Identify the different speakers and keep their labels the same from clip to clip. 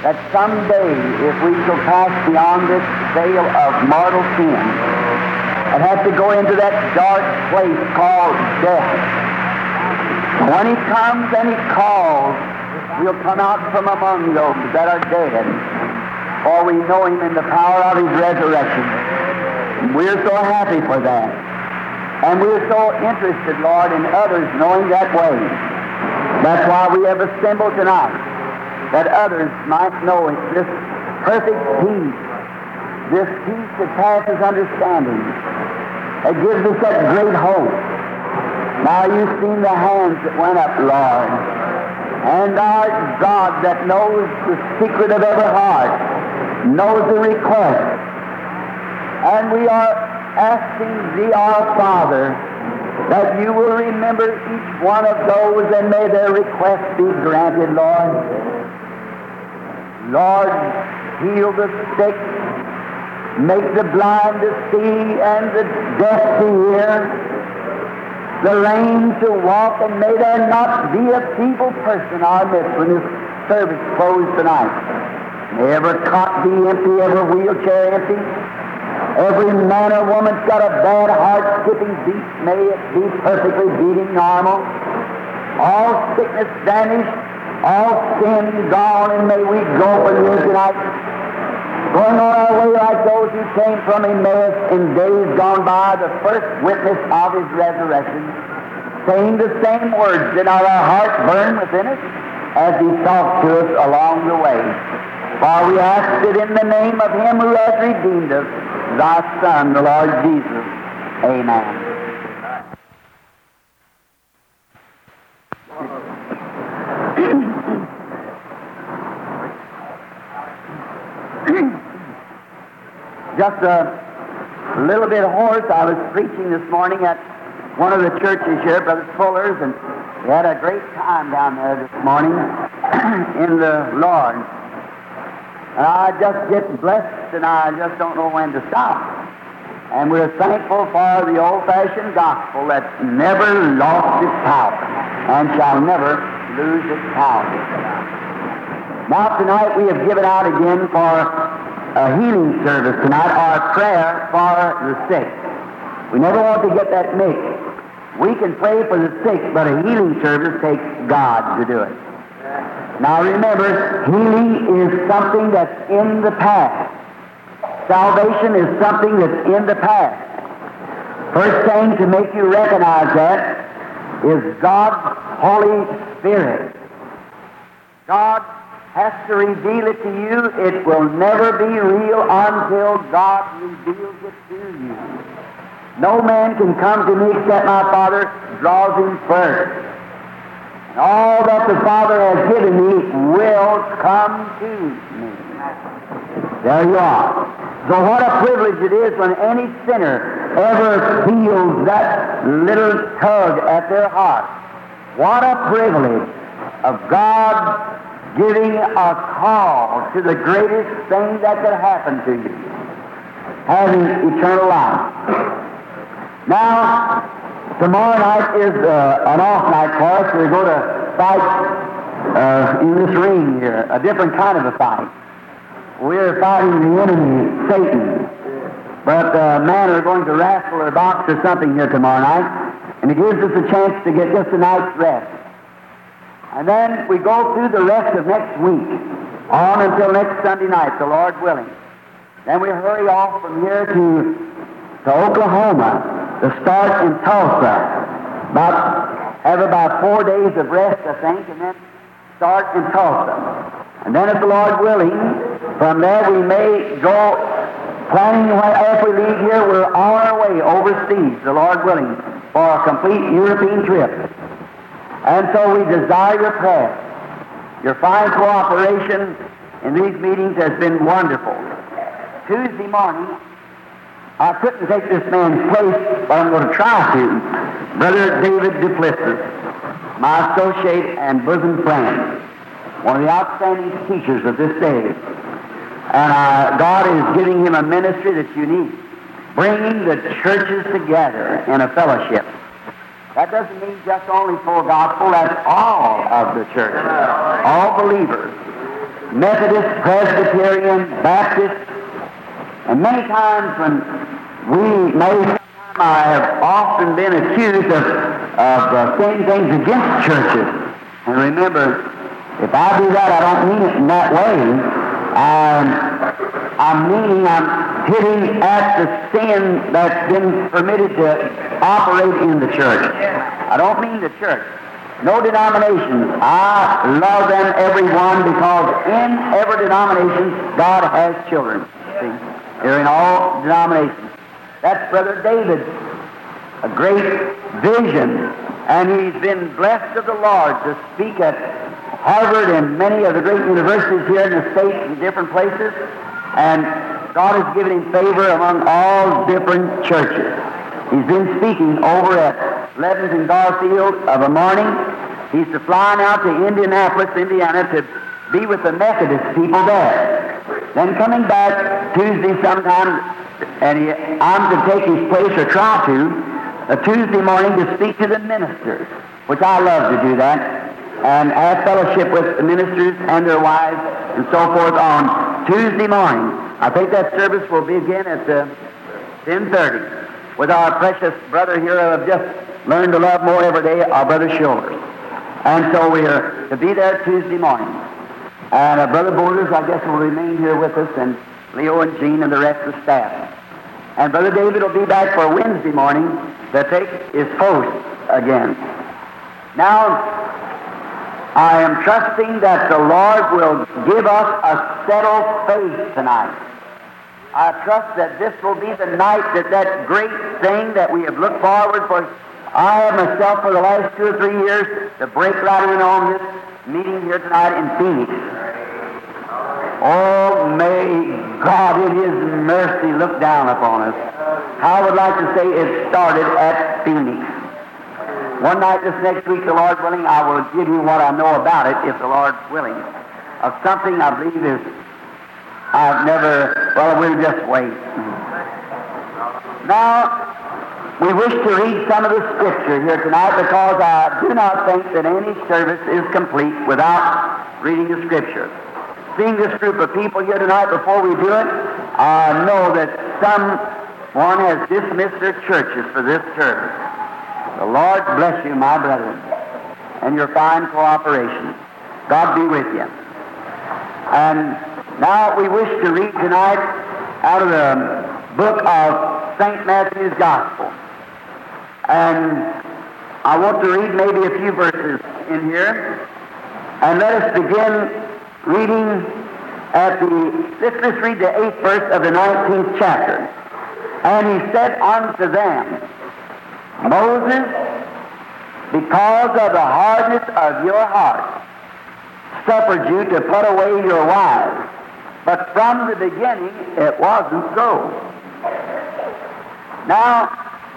Speaker 1: that someday, if we shall pass beyond this veil of mortal sin and have to go into that dark place called death, when He comes and He calls, we'll come out from among those that are dead, for we know Him in the power of His resurrection. We're so happy for that. And we're so interested, Lord, in others knowing that way. That's why we have assembled tonight, that others might know it, this perfect peace, this peace that passes understanding, that gives us that great hope. Now you've seen the hands that went up, Lord, and our God that knows the secret of every heart, knows the request. And we are asking Thee, our Father, that You will remember each one of those and may their request be granted, Lord. Lord, heal the sick, make the blind to see and the deaf to hear, the lame to walk, and may there not be a feeble person in our midst when this service closed tonight. May every cot be empty, every wheelchair empty. Every man or woman's got a bad heart skipping beat, may it be perfectly beating normal. All sickness vanished, all sin gone, and may we go from here tonight, going on our way like those who came from Emmaus in days gone by, the first witness of His resurrection, saying the same words. Did not our heart burn within us as He talked to us along the way? For we ask it in the name of Him who has redeemed us, Thy Son, the Lord Jesus. Amen. Just a little bit hoarse. I was preaching this morning at one of the churches here, Brother Fuller's, and we had a great time down there this morning in the Lord. And I just get blessed, and I just don't know when to stop. And we're thankful for the old-fashioned gospel that never lost its power and shall never lose its power. Now tonight we have given out again for a healing service tonight, our prayer for the sick. We never want to get that mixed. We can pray for the sick, but a healing service takes God to do it. Now remember, healing is something that's in the past. Salvation is something that's in the past. First thing to make you recognize that is God's Holy Spirit. God has to reveal it to you. It will never be real until God reveals it to you. No man can come to me except my Father draws him first. And all that the Father has given me will come to me. There you are. So what a privilege it is when any sinner ever feels that little tug at their heart. What a privilege of God giving a call to the greatest thing that could happen to you, having eternal life. Now, tomorrow night is an off night for us. We're going to fight in this ring here, a different kind of a fight. We're fighting the enemy, Satan. But man are going to wrestle or box or something here tomorrow night, and it gives us a chance to get just a night's rest. And then we go through the rest of next week, on until next Sunday night, the Lord willing. Then we hurry off from here to Oklahoma to start in Tulsa. Have about 4 days of rest, I think, and then start in Tulsa. And then, if the Lord willing, from there we may go planning after we leave here, we're on our way overseas, the Lord willing, for a complete European trip. And so we desire your prayer. Your fine cooperation in these meetings has been wonderful. Tuesday morning, I couldn't take this man's place, but I'm going to try to. Brother David Duplessis, my associate and bosom friend, one of the outstanding teachers of this day. And God is giving him a ministry that's unique, bringing the churches together in a fellowship. That doesn't mean just only full gospel, that's all of the church, all believers. Methodist, Presbyterian, Baptist, and many times when I have often been accused of saying things against churches. And remember, if I do that, I don't mean it in that way. I'm hitting at the sin that's been permitted to operate in the church. I don't mean the church. No denominations. I love them, every one, because in every denomination, God has children. See? They're in all denominations. That's Brother David, a great vision, and he's been blessed of the Lord to speak at Harvard and many of the great universities here in the States and different places, and God has given him favor among all different churches. He's been speaking over at Levens and Garfield of a morning. He's flying out to Indianapolis, Indiana, to be with the Methodist people there. Then coming back Tuesday sometime, and I'm to take his place, or try to, a Tuesday morning to speak to the ministers, which I love to do that, and have fellowship with the ministers and their wives and so forth on Tuesday morning. I think that service will begin at 10:30 with our precious brother here who I've just learned to love more every day, our brother Shoulders. And so we are to be there Tuesday morning. And Brother Borders, I guess, will remain here with us, and Leo and Jean and the rest of the staff. And Brother David will be back for Wednesday morning to take his post again. Now, I am trusting that the Lord will give us a settled faith tonight. I trust that this will be the night that great thing that we have looked forward for. I have myself for the last 2 or 3 years to break right in on this meeting here tonight in Phoenix. Oh, may God in His mercy look down upon us. I would like to say it started at Phoenix. One night this next week, the Lord willing, I will give you what I know about it, if the Lord's willing, of something I believe is, we'll just wait. Now, we wish to read some of the Scripture here tonight, because I do not think that any service is complete without reading the Scripture. Seeing this group of people here tonight, before we do it, I know that someone has dismissed their churches for this service. The Lord bless you, my brethren, and your fine cooperation. God be with you. And now we wish to read tonight out of the book of St. Matthew's Gospel. And I want to read maybe a few verses in here. And let us begin reading let's read the 8th verse of the 19th chapter. And he said unto them, Moses, because of the hardness of your heart, suffered you to put away your wives. But from the beginning, it wasn't so. Now,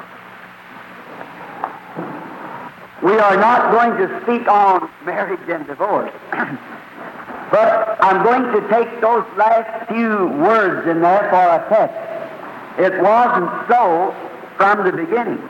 Speaker 1: we are not going to speak on marriage and divorce. But I'm going to take those last few words in there for a text. It wasn't so from the beginning.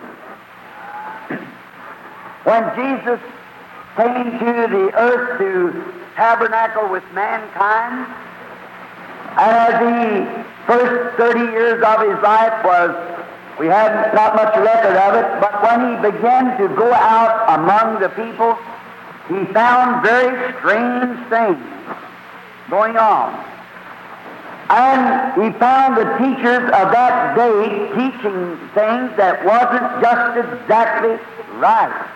Speaker 1: When Jesus came to the earth to tabernacle with mankind, and as the first 30 years of his life we have not much record of it, but when he began to go out among the people, he found very strange things going on. And he found the teachers of that day teaching things that wasn't just exactly right.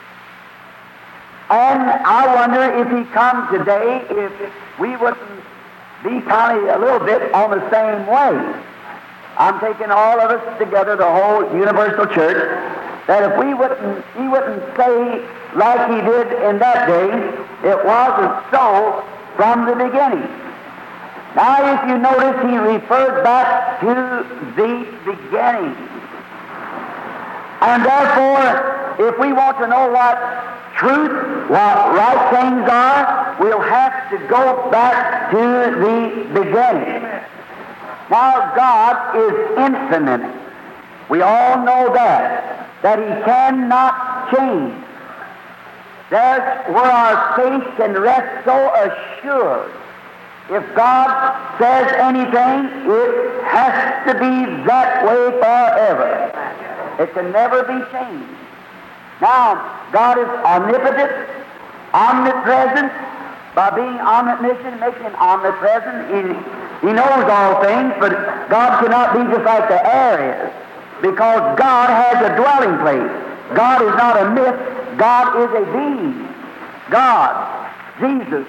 Speaker 1: And I wonder if he come today, if we wouldn't be kind of a little bit on the same way. I'm taking all of us together, the whole universal church, that if he wouldn't say like he did in that day, it wasn't so from the beginning. Now, if you notice, he referred back to the beginning. And therefore, if we want to know what truth, what right things are, we'll have to go back to the beginning. Now, God is infinite. We all know that He cannot change. That's where our faith can rest so assured If God says anything, it has to be that way forever. It can never be changed. Now, God is omnipotent, omnipresent. By being omniscient, making him omnipresent, he knows all things, but God cannot be just like the air is, because God has a dwelling place. God is not a myth. God is a being. God, Jesus,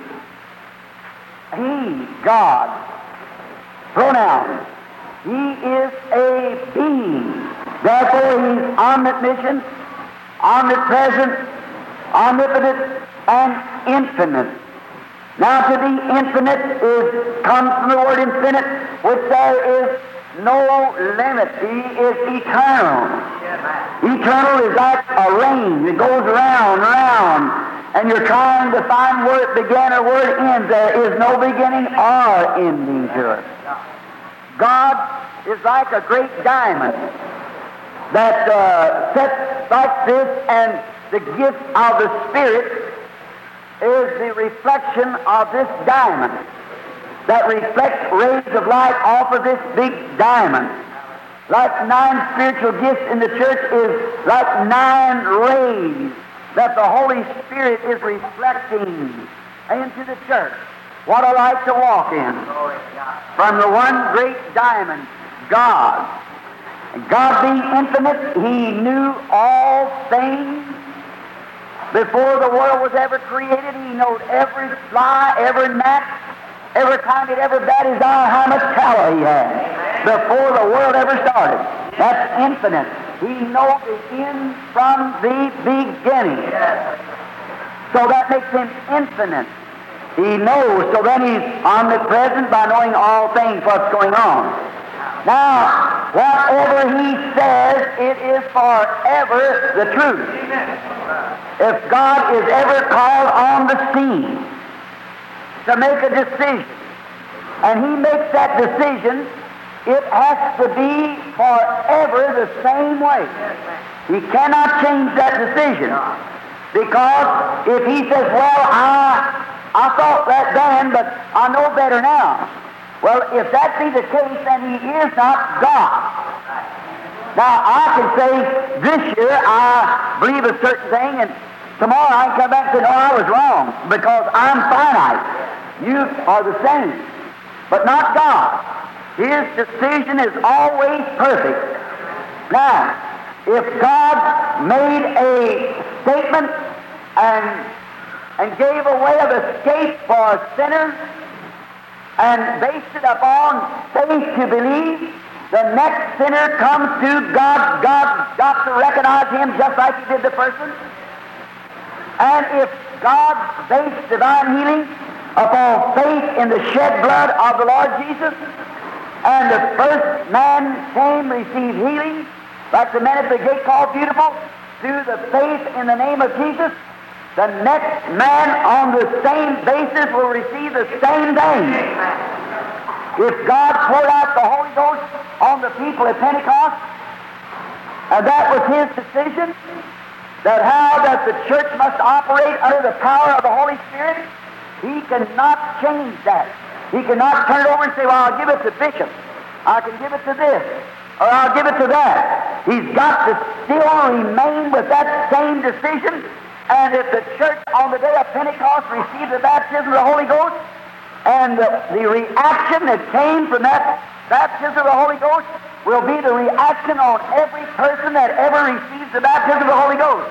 Speaker 1: He, God. Pronoun. He is a being. Therefore, He's omniscient, omnipresent, omnipotent, and infinite. Now, to be infinite comes from the word infinite, which there is no limit. He is eternal. Eternal is like a rain. It goes round, round, and you're trying to find where it began or where it ends. There is no beginning or ending to it. God is like a great diamond that sets like this, and the gift of the Spirit is the reflection of this diamond that reflects rays of light off of this big diamond. Like 9 spiritual gifts in the church is like 9 rays that the Holy Spirit is reflecting into the church. What a light to walk in. From the one great diamond, God. God being infinite, He knew all things. Before the world was ever created, He knows every fly, every gnat, every time it ever bat his eye, how much tallow he has. Before the world ever started. That's infinite. He knows the end from the beginning. So that makes Him infinite. He knows, so then He's omnipresent by knowing all things, what's going on. Now, whatever He says, it is forever the truth. If God is ever called on the scene to make a decision, and He makes that decision, it has to be forever the same way. He cannot change that decision. Because if He says, well, I thought that then, but I know better now. Well, if that be the case, then He is not God. Now, I can say this year I believe a certain thing, and tomorrow I can come back and say, no, I was wrong, because I'm finite. You are the same, but not God. His decision is always perfect. Now, if God made a statement and gave a way of escape for a sinner, and based it upon faith to believe, the next sinner comes to God. God's got to recognize him just like He did the person. And if God based divine healing upon faith in the shed blood of the Lord Jesus, and the first man came, received healing, like the man at the gate called Beautiful, through the faith in the name of Jesus, the next man on the same basis will receive the same thing. If God poured out the Holy Ghost on the people at Pentecost, and that was His decision, that how that the church must operate under the power of the Holy Spirit, He cannot change that. He cannot turn it over and say, well, I'll give it to Bishop. I can give it to this. Or I'll give it to that. He's got to still remain with that same decision. And if the church on the day of Pentecost received the baptism of the Holy Ghost, and the reaction that came from that baptism of the Holy Ghost will be the reaction on every person that ever receives the baptism of the Holy Ghost.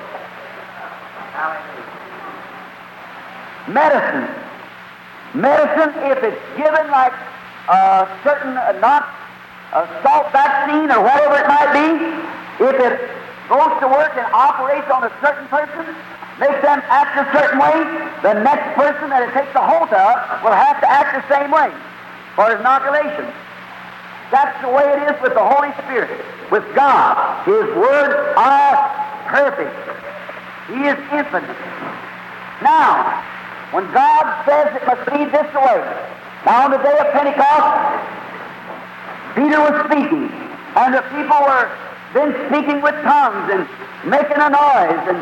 Speaker 1: Medicine. Medicine, if it's given like a certain, not a salt vaccine or whatever it might be, if it goes to work and operates on a certain person, makes them act a certain way, the next person that it takes a hold of will have to act the same way for inoculation. That's the way it is with the Holy Spirit, with God. His words are perfect. He is infinite. Now, when God says it must be this way, now on the day of Pentecost, Peter was speaking, and the people were then speaking with tongues and making a noise and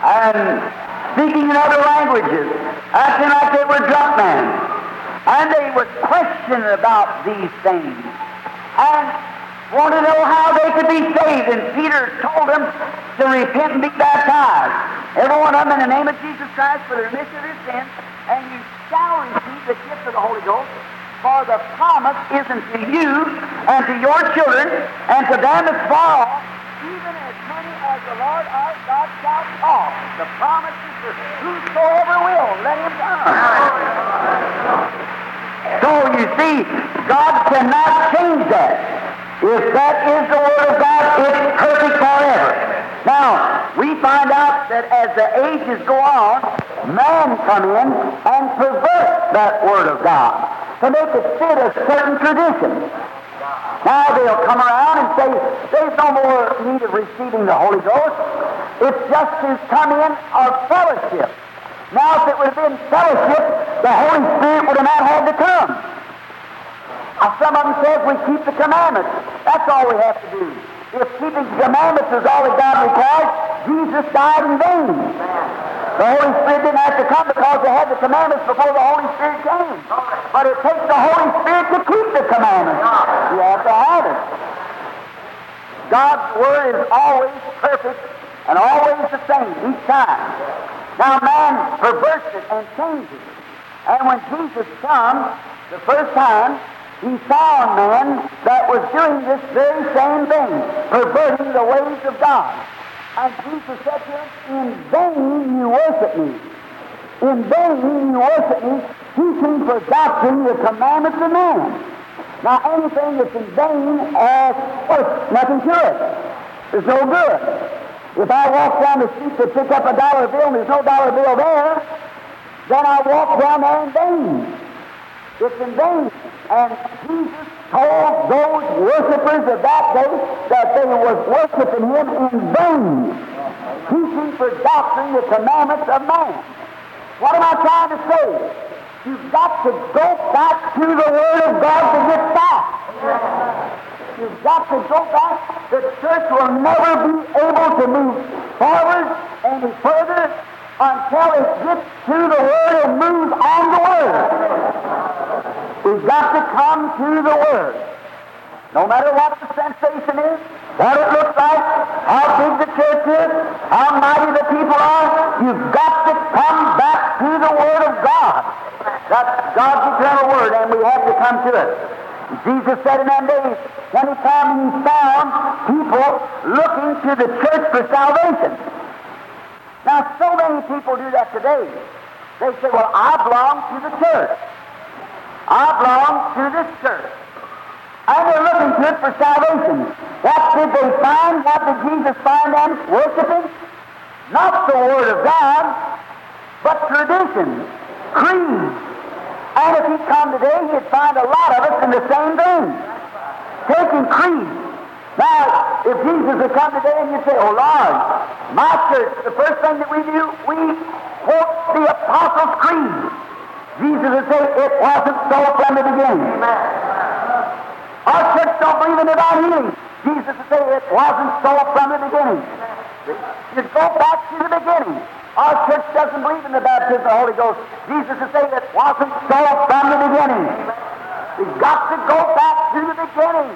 Speaker 1: speaking in other languages, acting like they were drunk men. And they were questioning about these things and wanted to know how they could be saved. And Peter told them to repent and be baptized, every one of them in the name of Jesus Christ for the remission of their sins, and you shall receive the gift of the Holy Ghost. For the promise is unto you and to your children and to them that far off, even as many as the Lord our God shall call. The promise is for whosoever will, let him come. So you see, God cannot change that. If that is the Word of God, it's perfect forever. Now, we find out that as the ages go on, man come in and pervert that Word of God to make it fit a certain tradition. Now they'll come around and say, there's no more need of receiving the Holy Ghost. It's just to come in of fellowship. Now if it would have been fellowship, the Holy Spirit would have not had to come. Some of them says we keep the commandments. That's all we have to do. If keeping the commandments is all that God requires, Jesus died in vain. The Holy Spirit didn't have to come because they had the commandments before the Holy Spirit came. But it takes the Holy Spirit to keep the commandments. You have to have it. God's Word is always perfect and always the same each time. Now man perverts it and changes it. And when Jesus comes the first time, he saw a man that was doing this very same thing, perverting the ways of God. And Jesus said to him, in vain you worship me. In vain you worship me, teaching for doctrine the commandments of man. Now anything that's in vain, nothing to it. There's no good. If I walk down the street to pick up a dollar bill and there's no dollar bill there, then I walk down there in vain. It's in vain. And Jesus told those worshippers of that day that they was worshiping him in vain, teaching for doctrine the commandments of man. What am I trying to say? You've got to go back to the Word of God to get back. You've got to go back. The church will never be able to move forward any further until it gets to the Word and moves on the Word. We've got to come to the Word. No matter what the sensation is, what it looks like, how big the church is, how mighty the people are, you've got to come back to the Word of God. That's God's eternal Word, and we have to come to it. Jesus said in them days, when he came, he found people looking to the church for salvation. Now, so many people do that today. They say, well, I belong to the church. I belong to this church. And they're looking to it for salvation. What did they find? What did Jesus find them worshiping? Not the Word of God, but tradition, creed. And if he'd come today, he'd find a lot of us in the same thing, taking creed. Now, if Jesus would come today and you'd say, oh Lord, my church, the first thing that we do, we quote the Apostles' Creed. Jesus would say, it wasn't so from the beginning. Our church don't believe in divine healing. Jesus would say, it wasn't so from the beginning. You go back to the beginning. Our church doesn't believe in the baptism of the Holy Ghost. Jesus would say, it wasn't so from the beginning. We've got to go back to the beginning.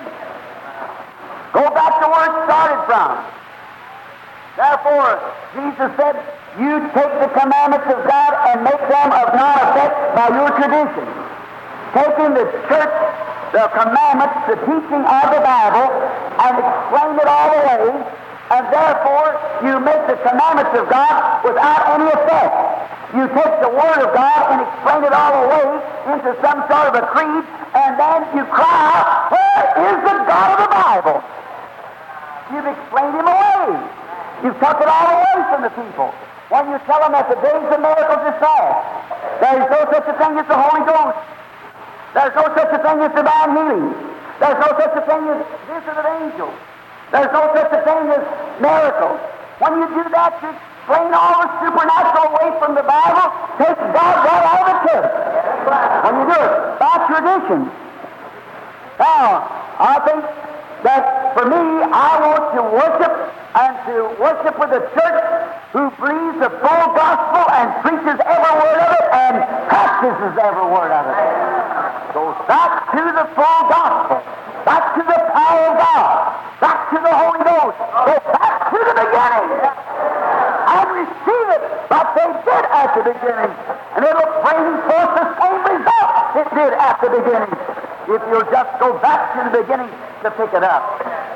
Speaker 1: Go back to where it started from. Therefore, Jesus said, you take the commandments of God and make them of none effect by your tradition. Taking the church, the commandments, the teaching of the Bible, and explain it all away, and therefore you make the commandments of God without any effect. You take the Word of God and explain it all away into some sort of a creed, and then you cry out, where is the God of the Bible? You've explained him away. You've took it all away from the people. When you tell them that the days of miracles is past, there is no such a thing as the Holy Ghost. There's no such a thing as divine healing. There's no such a thing as visit of angels. There's no such a thing as miracles. When you do that, you explain all the supernatural away from the Bible, take God right out of the church. When you do it by tradition. Now, I think that for me, I want to worship and to worship with a church who believes the full gospel and preaches every word of it and practices every word of it. So back to the full gospel, back to the power of God, back to the Holy Ghost. Go back to the beginning and receive it like they did at the beginning. And it'll bring forth the same result it did at the beginning if you'll just go back to the beginning to pick it up.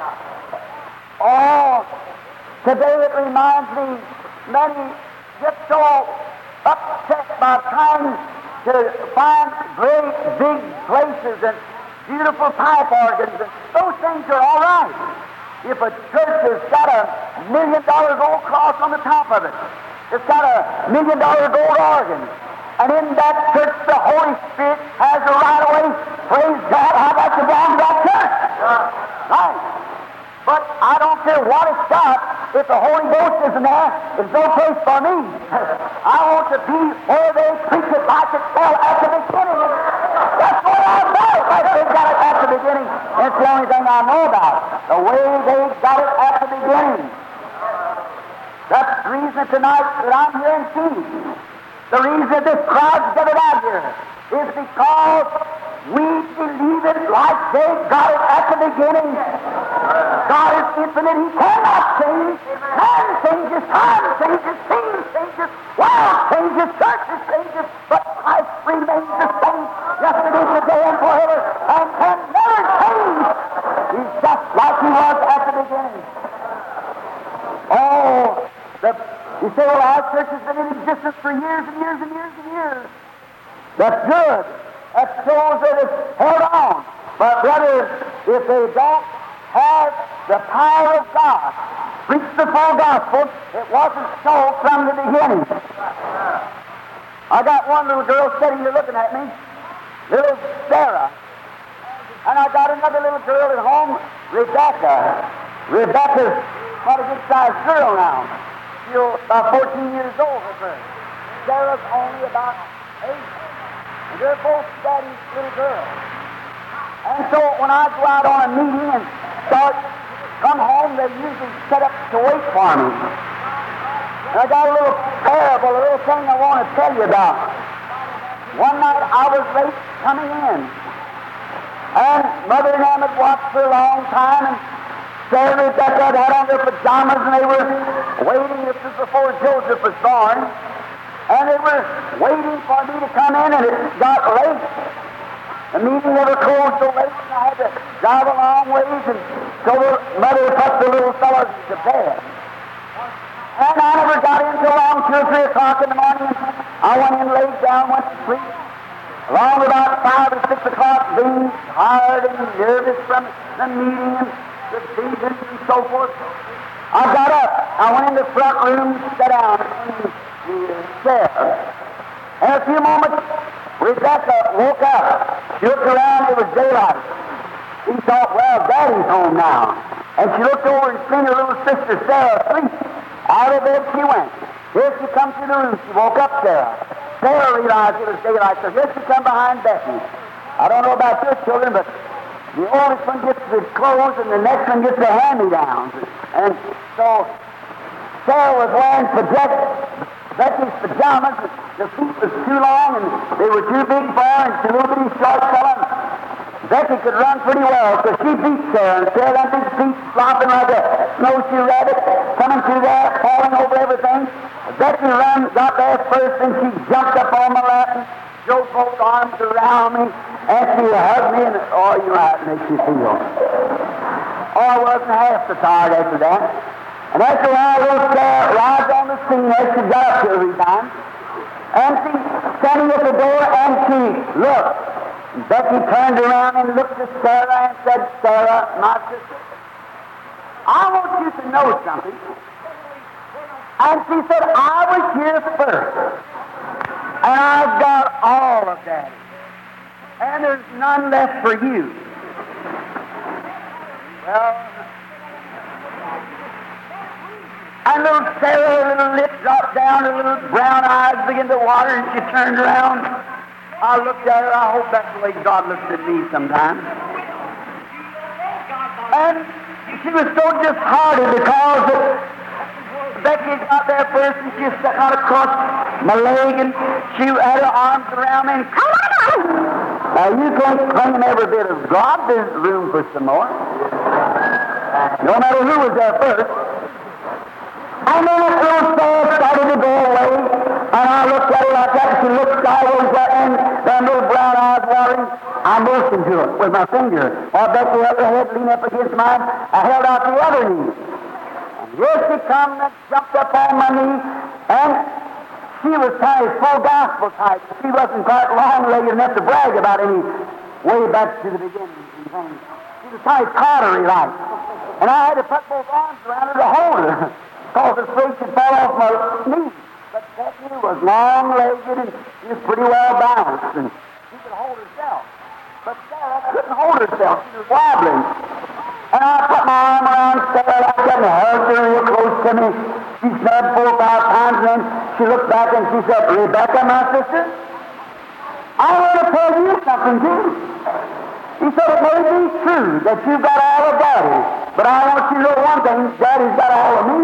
Speaker 1: Oh, today it reminds me, many get so upset by trying to find great big places and beautiful pipe organs, and those things are all right. If a church has got $1 million gold cross on the top of it, it's got $1 million gold organ, and in that church the Holy Spirit has a right of way, praise God, I'd like to belong to that church. Right. But I don't care what it's got, if the Holy Ghost isn't there, there's no place for me. I want to be where they preach it like it fell at the beginning. That's what I know, like they got it at the beginning. It's the only thing I know about, the way they got it at the beginning. That's the reason tonight that I'm here in Phoenix. The reason this crowd's gathered out here is because we believe it like they got it at the beginning. God is infinite. He cannot change. Man changes, time changes, things changes, world changes, churches changes, but Christ remains the same yesterday, today, and forever, and can never change. He's just like he was at the beginning. Oh, you say, well, our church has been in existence for years and years and years and years. That's good. That shows that it's held on. But brothers, if they don't have the power of God, preach the full gospel, it wasn't so from the beginning. I got one little girl sitting here looking at me, little Sarah. And I got another little girl at home, Rebecca. Rebecca's quite a good-sized girl now. She's about 14 years old with her. Sarah's only about 8. And they're both daddy's little girls. And so when I go out on a meeting and come home, they usually set up to wait for me. And I got a little parable, a little thing I want to tell you about. One night I was late coming in. And Mother and them had watched for a long time, and Sarah and Rebecca had on their pajamas, and they were waiting. This was before Joseph was born. And they were waiting for me to come in, and it got late. The meeting never closed so late, and I had to drive a long ways, and so the mother put the little fellows to bed. And I never got in till around 2 or 3 o'clock in the morning. I went in, laid down, went to sleep. Along about 5 or 6 o'clock, being tired and nervous from the meeting and the visions and so forth, I got up. I went in the front room, sat down in the chair. In a few moments, Rebecca woke up. She looked around, it was daylight. She thought, well, Daddy's home now. And she looked over and seen her little sister Sarah asleep. Out of bed she went. Here she come to the room. She woke up Sarah. Sarah realized it was daylight, so here she come behind Becky. I don't know about your children, but the oldest one gets the clothes and the next one gets the hand-me-downs. And so Sarah was wearing Becky's pajamas. The feet was too long and they were too big for her, and she's a little bitty short fella. Becky could run pretty well, so she beat Sarah, and Sarah had big feet flopping like a snowshoe rabbit, coming through there, falling over everything. Becky got there first, and she jumped up on my lap and drove both arms around me, and she hugged me, and oh, you know how it makes you feel. Oh, I wasn't half so tired after that. And after a while, little Sarah arrived on the scene as she got up to every time. And she standing at the door, and she looked. Becky turned around and looked at Sarah and said, Sarah, my sister, I want you to know something. And she said, I was here first. And I've got all of that. And there's none left for you. Well, and little Sarah, her little lips dropped down, her little brown eyes began to water, and she turned around. I looked at her. I hope that's the way God looks at me sometimes. And she was so disheartened because Becky got there first, and she was sitting out across my leg, and she had her arms around me, and come on! Now, you can't claim every bit of God. There's room for some more. No matter who was there first. And then that little soul started to go away, and I looked at her like that, and she looked sideways at me, and them little brown eyes watering. I motioned to her with my finger. While Becky held her head leaned up against mine, I held out the other knee. And here she come and jumped up on my knee, and she was kind of full gospel type. She wasn't quite long-legged enough to brag about any way back to the beginning. She was kind of tottery-like. And I had to put both arms around her to hold her, because the afraid she'd fall off my knee. But Becky was long-legged, and she was pretty well balanced, and she could hold herself. But Sarah couldn't hold herself. She was wobbling. And I put my arm around Sarah like that and hugged her real close to me. She snubbed 4 or 5 times, and then she looked back and she said, "Rebecca, my sister, I want to tell you something, too." He said, "It may be true that you've got all of Daddy, but I want you to know one thing, Daddy's got all of me."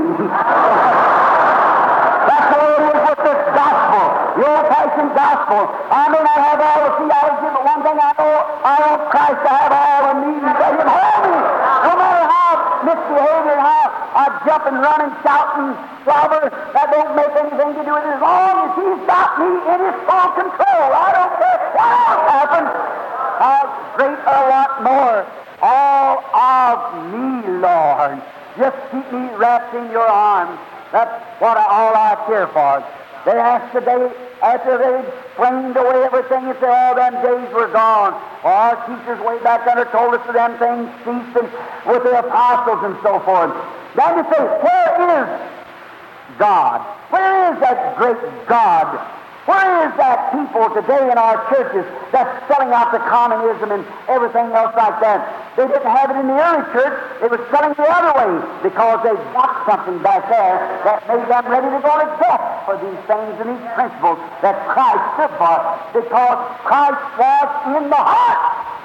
Speaker 1: That's the way it is with this gospel, the old-fashioned gospel. I may not have all the theology, but one thing I know, I want Christ to have all of me and let Him hold me. No matter how misbehavior and how I jump and run and shout and slobber, that don't make anything to do with it. As long as He's got me in His full control, I don't care what else happens. How great a lot more. All of me, Lord. Just keep me wrapped in your arms. That's all I care for. They asked today, after they explained away everything, and said all them days were gone. Well, our teachers way back under told us that them things ceased, and with the apostles and so forth. Then to say, where is God? Where is that great God? Where is that people today in our churches that's selling out to communism and everything else like that? They didn't have it in the early church. They were selling the other way because they got something back there that made them ready to go to death for these things and these principles that Christ stood for, because Christ was in the heart.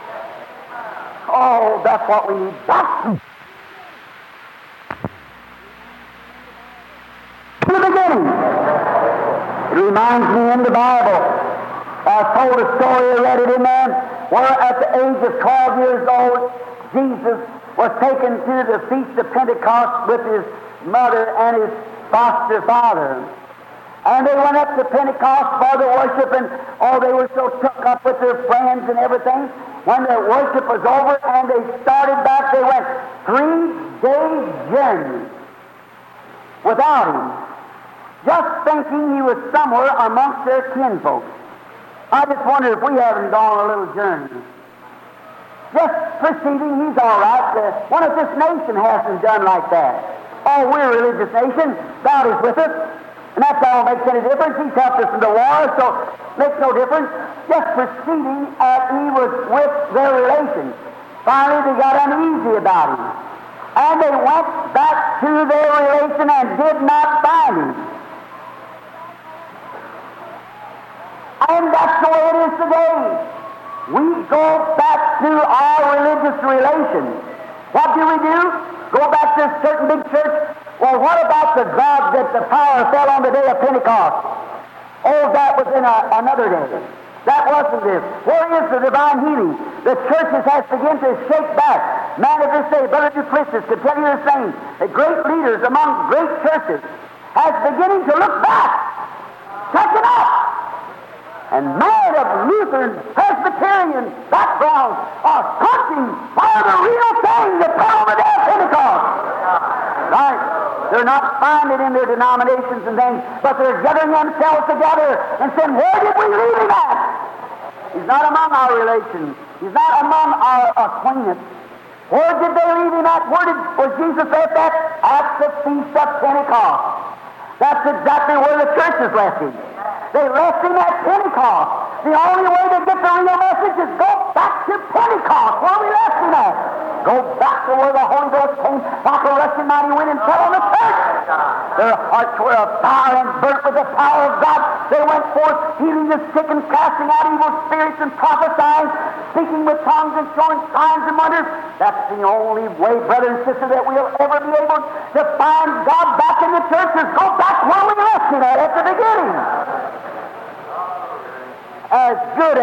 Speaker 1: Oh, that's what we need. That's in the beginning. It reminds me in the Bible. I told a story, I read it in there, where at the age of 12 years old, Jesus was taken to the Feast of Pentecost with his mother and his foster father. And they went up to Pentecost for the worship, and they were so took up with their friends and everything. When their worship was over and they started back, they went 3-day journey without him, just thinking he was somewhere amongst their kinfolk. I just wonder if we haven't gone a little journey. Just perceiving he's all right. One of this nation hasn't done like that. Oh, we're a religious nation. God is with us. And that's all makes any difference. He's helped us in the war, so it makes no difference. Just perceiving he was with their relations. Finally, they got uneasy about him. And they went back to their relation and did not find him. And that's the way it is today. We go back to our religious relations. What do? Go back to a certain big church? Well, what about the God that the power fell on the day of Pentecost? Oh, that was in another day. That wasn't this. Where is the divine healing? The churches has begun to shake back. Man of this day, Brother Duplessis could tell you the same. The great leaders among great churches has beginning to look back, catching up. And many of Lutheran, Presbyterian backgrounds are searching for the real thing, the power of the day of Pentecost. Right? They're not finding it in their denominations and things, but they're gathering themselves together and saying, where did we leave him at? He's not among our relations. He's not among our acquaintance. Where did they leave him at? Was Jesus left at? At the Feast of Pentecost. That's exactly where the churches left him. They left him at Pentecost. The only way to get the real message is go back to Pentecost, where we left him at. Go back to where the Holy Ghost came like a rushing mighty wind and fell on the church. Their hearts were afire and burnt with the power of God. They went forth healing the sick and casting out evil spirits and prophesying, speaking with tongues and showing signs and wonders. That's the only way, brother and sister, that we'll ever be able to find God back in the churches. Go back where we left him at the beginning. As good as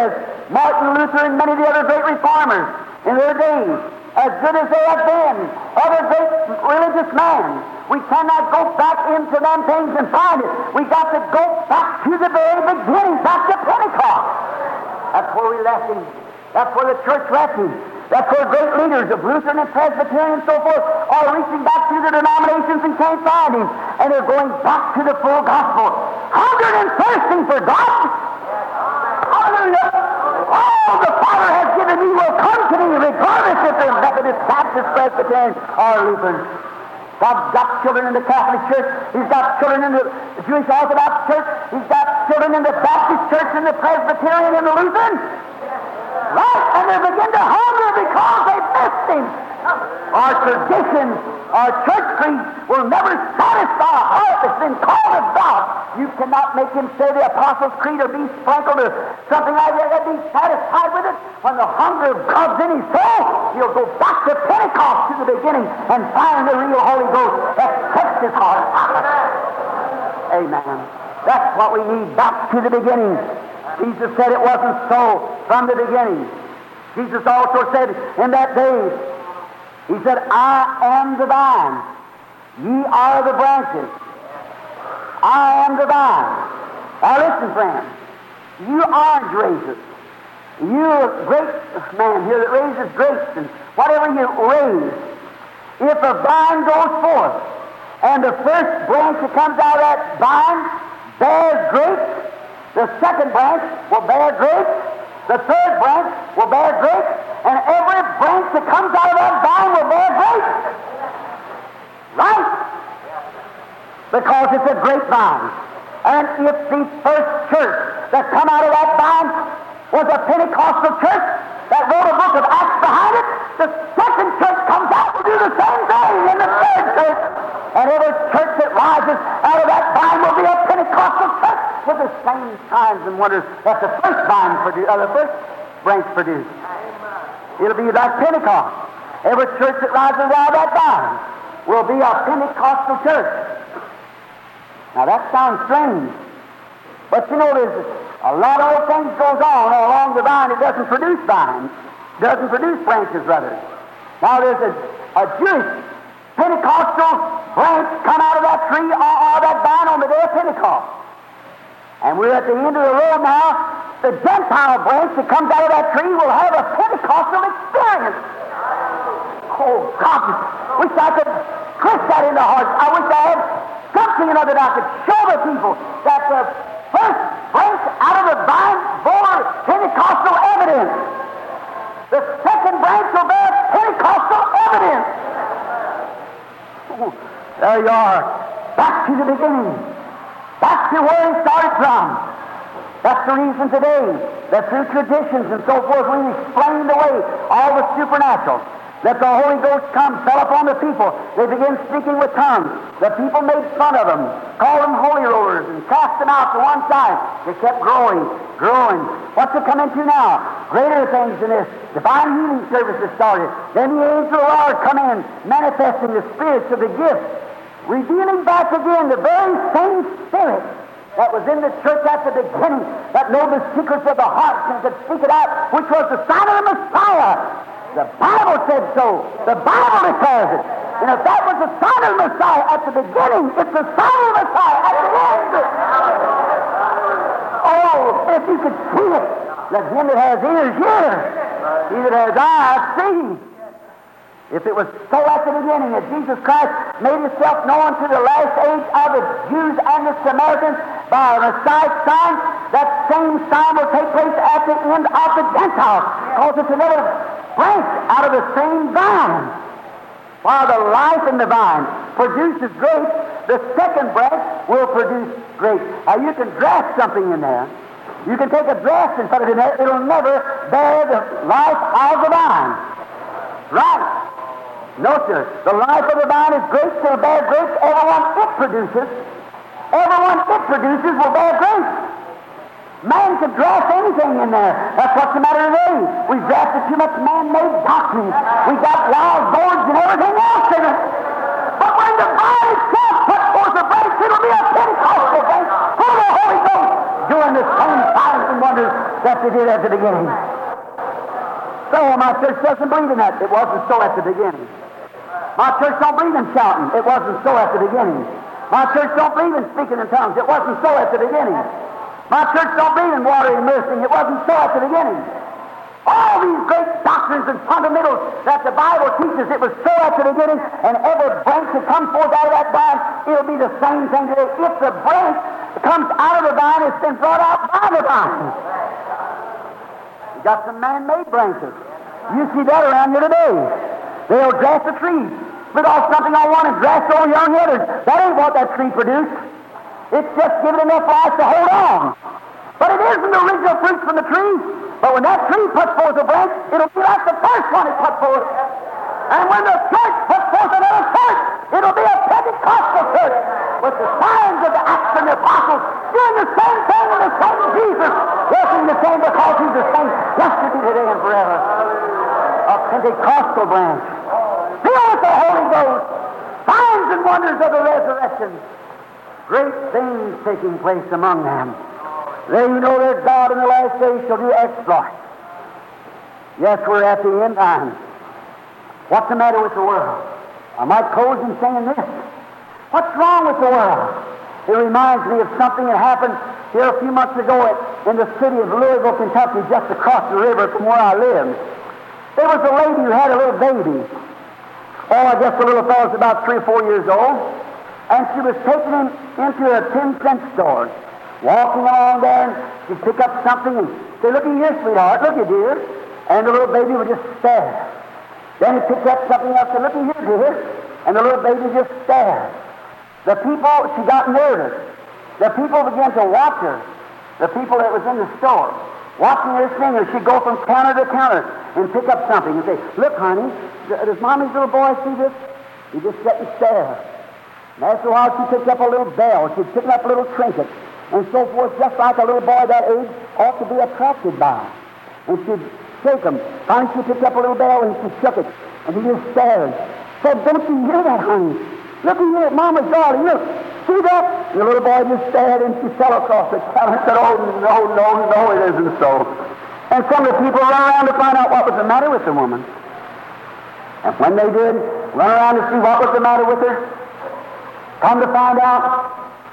Speaker 1: Martin Luther and many of the other great reformers in their days, as good as they have been, other great religious men, we cannot go back into them things and find it. We got to go back to the very beginning, back to Pentecost. That's where we left him. That's where the church left him. That's where great leaders of Lutheran and Presbyterian and so forth are reaching back through the denominations and can't find him. And they're going back to the full gospel. Hungering and thirsting for God. Hallelujah. All the Father has given me will come to me, regardless if they're Methodist, Baptist, Presbyterian, or Lutheran. God's got children in the Catholic Church. He's got children in the Jewish Orthodox Church. He's got children in the Baptist Church and the Presbyterian and the Lutheran. Right? And they begin to hunger because they've missed him. Our traditions, our church creed will never satisfy a heart that's been called of God. You cannot make him say the Apostles' Creed or be sprinkled or something like that and be satisfied with it. When the hunger of God's in his soul, he'll go back to Pentecost to the beginning and find the real Holy Ghost that sets his heart. Amen. That's what we need, back to the beginning. Jesus said it wasn't so from the beginning. Jesus also said in that day, he said, I am the vine, ye are the branches. I am the vine. Now listen, friends, you orange raisers, you great man here that raises grapes and whatever you raise, if a vine goes forth and the first branch that comes out of that vine bears grapes, the second branch will bear grapes, the third branch will bear grapes, and every branch that comes out of that vine will bear grapes. Right? Because it's a grapevine. And if the first church that come out of that vine was a Pentecostal church that wrote a book of Acts behind it, the second church comes out will do the same thing in the third church. And every church that rises out of that vine will be a Pentecostal church with the same signs and wonders that the first vine produced, or the first branch produced. It'll be like Pentecost. Every church that rises out of that vine will be a Pentecostal church. Now that sounds strange, but you know there's a lot of old things goes on along the vine. It doesn't produce vines, doesn't produce branches rather. Now there's a Jewish Pentecostal branch come out of that tree or that vine on the day of Pentecost. And we're at the end of the road now. The Gentile branch that comes out of that tree will have a Pentecostal experience. Oh, God, wish I could twist that in the heart. I wish I had something that I could show the people that the first branch out of the vine bore Pentecostal evidence. The second branch will bear Pentecostal evidence. Oh, there you are. Back to the beginning. Back to where he started from. That's the reason today that through traditions and so forth we explained away all the supernatural. Let the Holy Ghost come, fell upon the people. They began speaking with tongues. The people made fun of them, called them holy rollers, and cast them out to one side. They kept growing. What's it come into now? Greater things than this. Divine healing services started. Then the angel of the Lord come in, manifesting the spirits of the gifts, revealing back again the very same Spirit that was in the church at the beginning, that knew the secrets of the heart and could speak it out, which was the sign of the Messiah. The Bible said so. The Bible declares it. And if that was the sign of the Messiah at the beginning, it's the sign of the Messiah at the end. Oh, if you could see it, let him that has ears hear. He that has eyes see. If it was so at the beginning that Jesus Christ made himself known to the last age of the Jews and the Samaritans by a Messiah's sign, that same sign will take place at the end of the Gentiles, because it's another branch out of the same vine. While the life in the vine produces grapes, the second branch will produce grapes. Now you can graft something in there. You can take a graft and put it in there. It'll never bear the life of the vine. Right? No, sir. The life of the vine is grapes. It'll bear grapes. Everyone it produces will bear grapes. Man could graft anything in there. That's what's the matter today. We've grafted too much man-made doctrines. We've got wild gourds and everything else in it. But when the vine itself puts forth a branch, it'll be a Pentecostal branch full of the Holy Ghost, doing the same signs and wonders that they did at the beginning. So my church doesn't believe in that. It wasn't so at the beginning. My church don't believe in shouting. It wasn't so at the beginning. My church don't believe in speaking in tongues. It wasn't so at the beginning. My church don't believe in water immersing. It wasn't so at the beginning. All these great doctrines and fundamentals that the Bible teaches, it was so at the beginning, and every branch that comes forth out of that vine, it'll be the same thing today. If the branch comes out of the vine, it's been brought out by the vine. You got some man-made branches. You see that around here today. They'll grass a tree, split off something on one and grass over young headers. That ain't what that tree produced. It's just given enough life to hold on. But it isn't the original fruit from the tree. But when that tree puts forth a branch, it'll be like the first one it put forth. And when the church puts forth another church, it'll be a Pentecostal church with the signs of the Acts and the Apostles doing the same thing in the same Jesus, working the same because He's the same yesterday, today, and forever. A Pentecostal branch filled with the Holy Ghost, signs and wonders of the resurrection, great things taking place among them. They who know their God in the last days shall do exploits. Yes, we're at the end times. What's the matter with the world? I might close in saying this. What's wrong with the world? It reminds me of something that happened here a few months ago in the city of Louisville, Kentucky, just across the river from where I live. There was a lady who had a little baby. Oh, I guess the little fellow's about 3 or 4 years old. And she was taking him into a 10-cent store. Walking along there, and she'd pick up something and say, "Look at here, sweetheart, look at dear." And the little baby would just stare. Then he picked up something else and said, "Look at here, dear." And the little baby just stared. The people, she got nervous. The people began to watch her. The people that was in the store, watching her sing her. She'd go from counter to counter and pick up something and say, "Look, honey, does Mommy's little boy see this?" He just sat and stare. And after a while, she picked up a little bell. She'd pick up a little trinket, and so forth, just like a little boy that age ought to be attracted by. And she'd shake him. Finally, she picked up a little bell and she shook it, and he just stared. Said, "Don't you hear that, honey? Look at here, Mama's darling, look. See that?" And the little boy just stared, and she fell across the counter and said, "Oh, no, it isn't so." And some of the people ran around to find out what was the matter with the woman. And when they did run around to see what was the matter with her, come to find out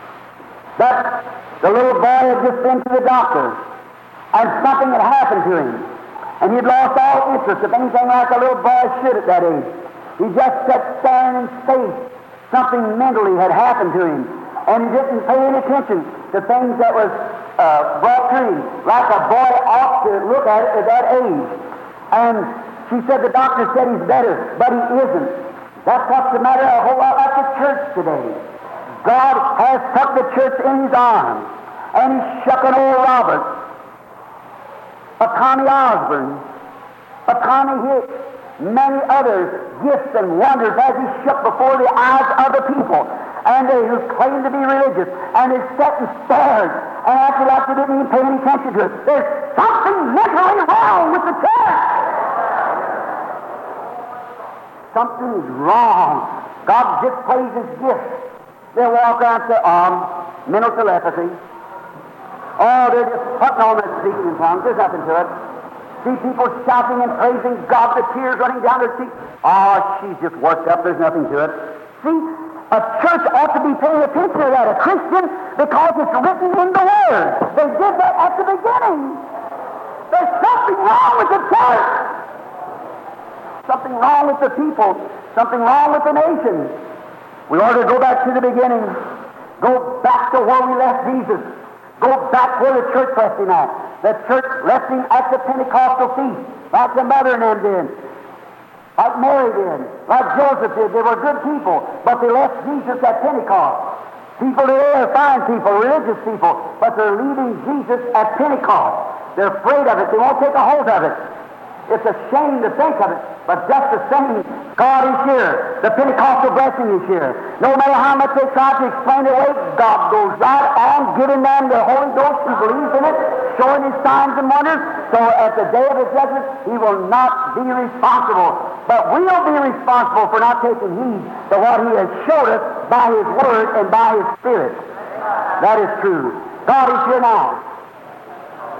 Speaker 1: that the little boy had just been to the doctor, and something had happened to him, and he'd lost all interest of anything like a little boy should at that age. He just sat staring in space. Something mentally had happened to him, and he didn't pay any attention to things that was brought to him, like a boy ought to look at it at that age. And she said the doctor said he's better, but he isn't. That's what's the matter a whole lot like the church today. God has took the church in His arms, and He's shucking old Robert, a Connie Osborne, a Connie Hicks, many others, gifts and wonders as He shook before the eyes of the people, and they who claim to be religious, and they sat and stared, and acted like they didn't even pay any attention to it. There's something mentally wrong with the church. Something's wrong. God just plays His gifts. They'll walk around and say, mental telepathy. Oh, they're just putting on that speaking in tongues. There's nothing to it. See people shouting and praising God, the tears running down their cheeks. Oh, she's just worked up. There's nothing to it. See, a church ought to be paying attention to that, a Christian, because it's written in the Word. They did that at the beginning. There's something wrong with the church. Something wrong with the people. Something wrong with the nation. We ought to go back to the beginning. Go back to where we left Jesus. Go back where the church left Him at. The church left Him at the Pentecostal feast, like the mother and them did, like Mary did, like Joseph did. They were good people, but they left Jesus at Pentecost. People today are fine people, religious people, but they're leaving Jesus at Pentecost. They're afraid of it. They won't take a hold of it. It's a shame to think of it, but just the same, God is here. The Pentecostal blessing is here. No matter how much they try to explain it away, God goes right on giving them the Holy Ghost who believes in it, showing His signs and wonders. So at the day of His judgment, He will not be responsible. But we'll be responsible for not taking heed to what He has showed us by His Word and by His Spirit. That is true. God is here now.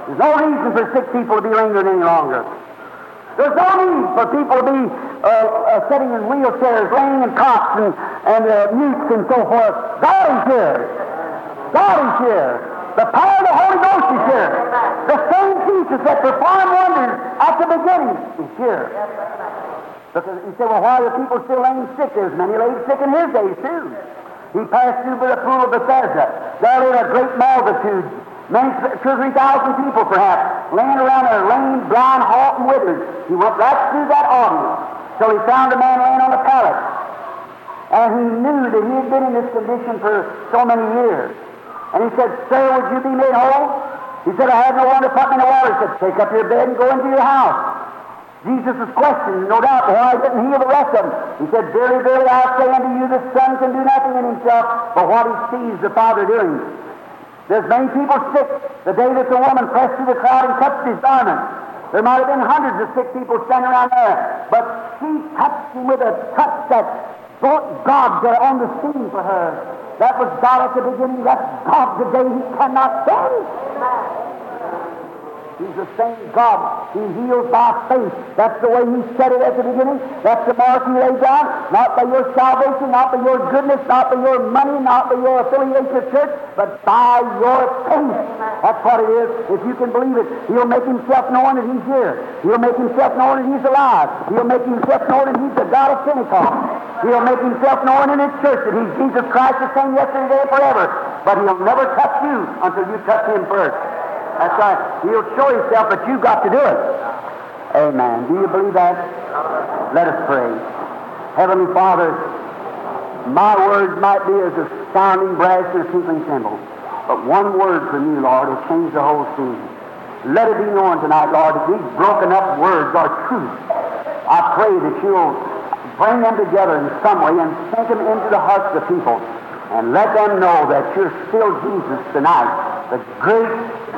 Speaker 1: There's no reason for sick people to be lingered any longer. There's no need for people to be sitting in wheelchairs, laying in cots and mutes and so forth. God is here. God is here. The power of the Holy Ghost is here. The same Jesus that performed wonders at the beginning is here. Because you say, well, why are the people still laying sick? There's many laid sick in his days, too. He passed through the pool of Bethesda. There lay a great multitude, many 2,000 or 3,000 people perhaps, laying around there, lame, blind, halt, and withered. He went right through that audience till he found a man laying on a pallet. And he knew that he had been in this condition for so many years. And he said, "Sir, would you be made whole?" He said, "I have no one to put me in the water." He said, "Take up your bed and go into your house." Jesus was questioned, no doubt, why he didn't heal the rest of them. He said, "Verily, verily, I say unto you, the Son can do nothing in himself but what he sees the Father doing." There's many people sick. The day that the woman pressed through the crowd and touched his garment, there might have been hundreds of sick people standing around there. But she touched him with a touch that brought God there on the scene for her. That was God at the beginning. That's God today. He cannot change. He's the same God. He heals by faith. That's the way He said it at the beginning. That's the mark He laid down. Not by your salvation, not by your goodness, not by your money, not by your affiliation with church, but by your faith. That's what it is. If you can believe it, He'll make Himself known that He's here. He'll make Himself known that He's alive. He'll make Himself known that He's the God of Pentecost. He'll make Himself known in His church that He's Jesus Christ, the same yesterday, today, forever. But He'll never touch you until you touch Him first. That's right. He'll show Himself, but you've got to do it. Amen. Do you believe that? Let us pray. Heavenly Father, my words might be as a sounding brass and a tinkling cymbal, but one word from you, Lord, will change the whole scene. Let it be known tonight, Lord, that these broken up words are truth. I pray that you'll bring them together in some way and sink them into the hearts of the people and let them know that you're still Jesus tonight, the great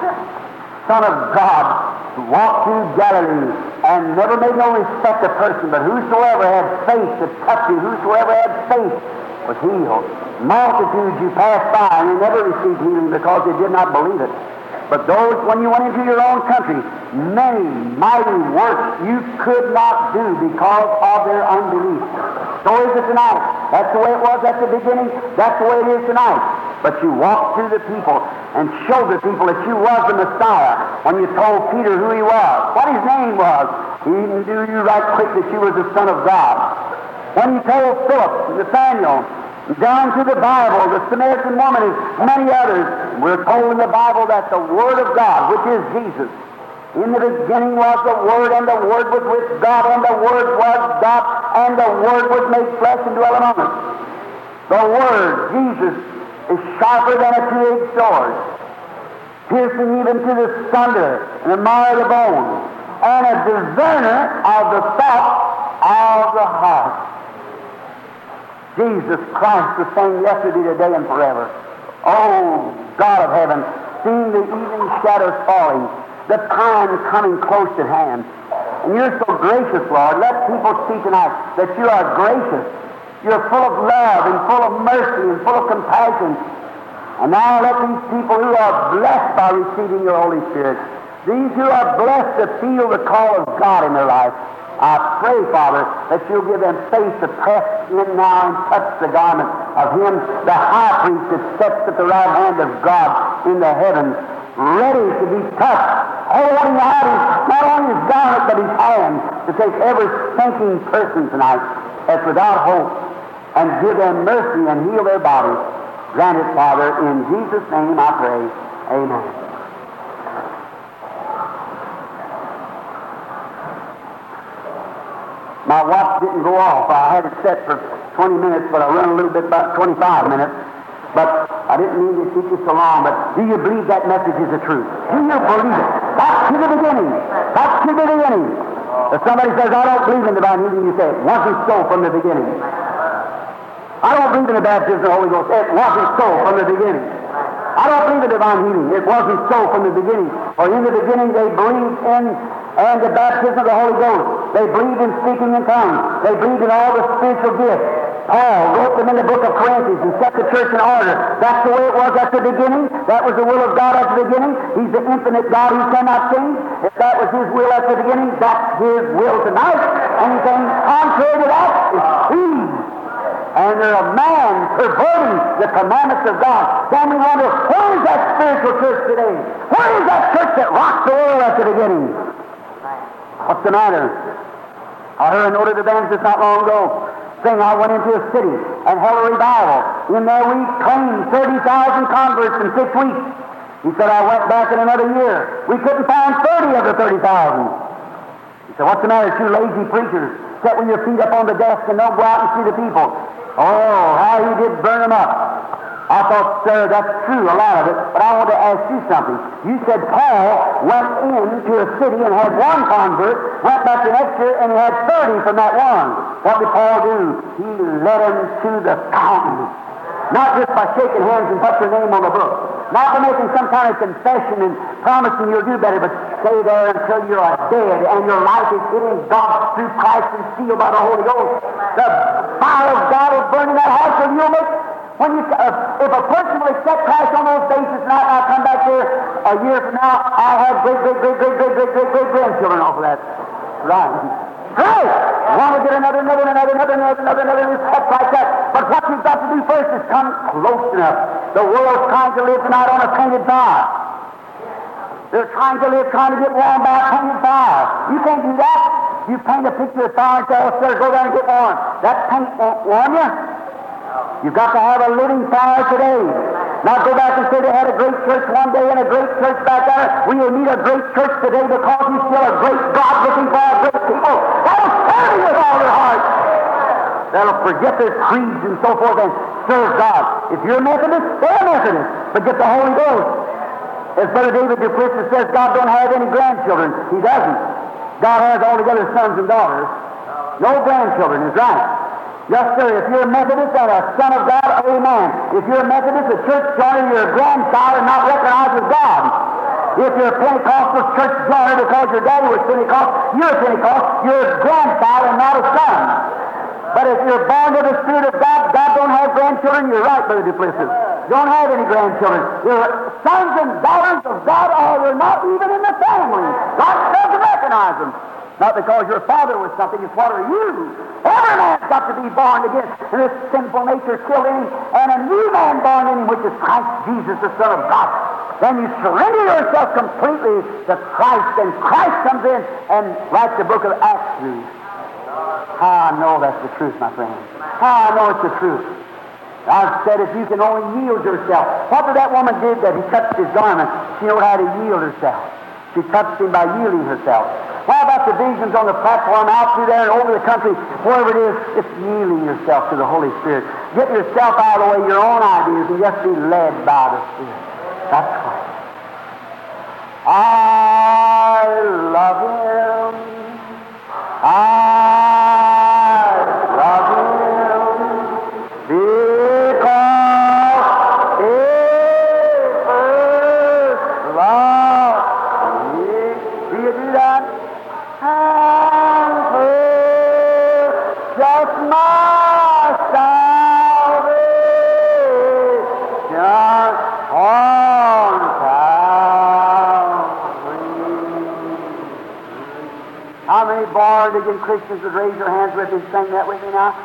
Speaker 1: Son of God, who walked through Galilee and never made no respect of person, but whosoever had faith to touch you, whosoever had faith was healed. Multitudes you passed by and you never received healing because they did not believe it. But those, when you went into your own country, many mighty works you could not do because of their unbelief. So is it tonight. That's the way it was at the beginning. That's the way it is tonight. But you walked through the people and showed the people that you was the Messiah when you told Peter who he was, what his name was. He even knew you right quick that you was the Son of God. When you told Philip, Nathaniel, down to the Bible, the Samaritan woman, and many others, we're told in the Bible that the Word of God, which is Jesus, in the beginning was the Word, and the Word was with God, and the Word was God, and the Word was made flesh and dwelt among us. The Word, Jesus, is sharper than a two-edged sword, piercing even to the sunder and the marrow of the bone, and a discerner of the thoughts of the heart. Jesus Christ, the same yesterday, today, and forever. Oh, God of heaven, seeing the evening shadows falling, the time coming close at hand. And you're so gracious, Lord. Let people see tonight that you are gracious. You're full of love and full of mercy and full of compassion. And now let these people who are blessed by receiving your Holy Spirit, these who are blessed to feel the call of God in their life, I pray, Father, that you'll give them faith to press in now and touch the garment of Him, the high priest that sits at the right hand of God in the heavens, ready to be touched, holding out not only His garment but His hand to take every sinking person tonight that's without hope and give them mercy and heal their bodies. Grant it, Father, in Jesus' name I pray. Amen. My watch didn't go off. I had it set for 20 minutes, but I run a little bit, about 25 minutes. But I didn't mean to keep you so long, but do you believe that message is the truth? Do you believe it? Back to the beginning. Back to the beginning. If somebody says, I don't believe in divine healing, you say, it wasn't so from the beginning. I don't believe in the baptism of the Holy Ghost. It wasn't so from the beginning. I don't believe in divine healing. It wasn't so from the beginning. For in the beginning they believed in and the baptism of the Holy Ghost. They believed in speaking in tongues. They believed in all the spiritual gifts. Paul wrote them in the book of Corinthians and set the church in order. That's the way it was at the beginning. That was the will of God at the beginning. He's the infinite God who cannot change. If that was His will at the beginning, that's His will tonight. Anything contrary to that is His. And there's a man perverting the commandments of God. Then we wonder, where is that spiritual church today? Where is that church that rocked the world at the beginning? What's the matter? I heard a noted evangelist not long ago saying, I went into a city and held a revival. In there we claimed 30,000 converts in 6 weeks. He said, I went back in another year. We couldn't find 30 of the 30,000. He said, what's the matter? Two lazy preachers sit with your feet up on the desk and don't go out and see the people. Oh, how he did burn them up. I thought, sir, that's true, a lot of it, but I want to ask you something. You said Paul went into a city and had one convert, went back the next year and he had 30 from that one. What did Paul do? He led them to the fountain. Not just by shaking hands and put your name on the book. Not by making some kind of confession and promising you'll do better, but stay there until you're dead and your life is hidden in God through Christ and sealed by the Holy Ghost. The fire of God will burn in that house and you'll make... When you, if a person will accept Christ on those bases and I come back here a year from now, I'll have great-grandchildren off of that. Right. Great! One will get another steps like that. But what you've got to do first is come close enough. The world's trying to live tonight on a painted fire. They're trying to get warm by a painted fire. You can't do that. You paint a picture of fire and say, oh, sir, go down and get warm. That paint won't warm you. You've got to have a living fire today. Not go back and say they had a great church one day and a great church back there. We will need a great church today because you're still a great God looking for a great people. That'll serve you with all their heart. That'll forget their creeds and so forth and serve God. If you're a Methodist, they're a Methodist. But get the Holy Ghost. As Brother David Duplessis says, God don't have any grandchildren. He doesn't. God has altogether sons and daughters. No grandchildren is right. Yes, sir, if you're a Methodist and a son of God, amen. If you're a Methodist, a church joiner, you're a grandchild and not recognized as God. If you're a Pentecostal church joiner because your daddy was Pentecostal, you're a Pentecostal, you're a grandchild and not a son. But if you're born of the Spirit of God, God don't have grandchildren, you're right, Brother Duplessis. You don't have any grandchildren. You're sons and daughters of God, or you're not even in the family. God doesn't recognize them. Not because your father was something, it's what are you? Every man's got to be born again, and this sinful nature killed in him, and a new man born in him, which is Christ Jesus, the Son of God. Then you surrender yourself completely to Christ, and Christ comes in and writes the book of Acts to you. How I know that's the truth, my friend. How I know it's the truth. I've said if you can only yield yourself. What did that woman do that he touched his garment? She knew how to yield herself. She touched him by yielding herself. How about the visions on the platform out through there and over the country, wherever it is, it's yielding yourself to the Holy Spirit. Get yourself out of the way, your own ideas, and just be led by the Spirit. That's right. I love Him. I love Him because He first loved me. Do you do that? And just my salvation on Calvary. How many born-again Christians would raise their hands with me and sing that with me now?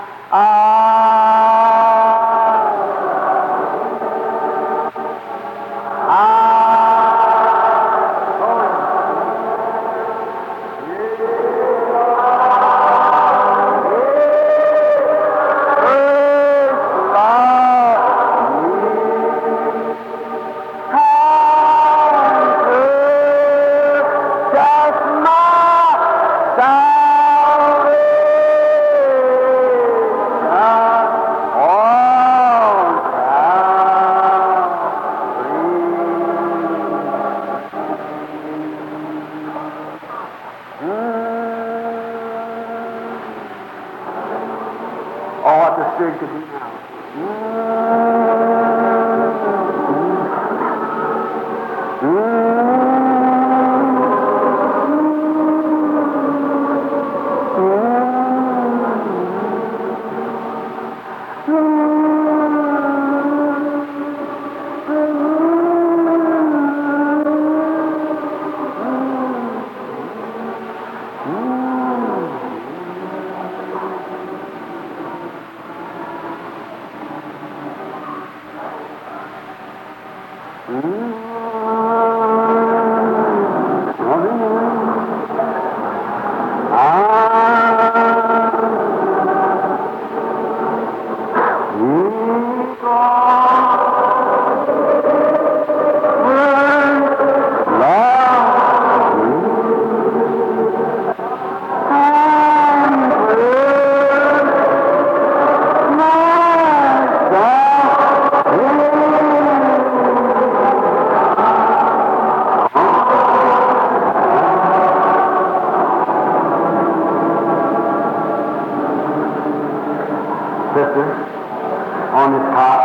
Speaker 1: sister, on this cot.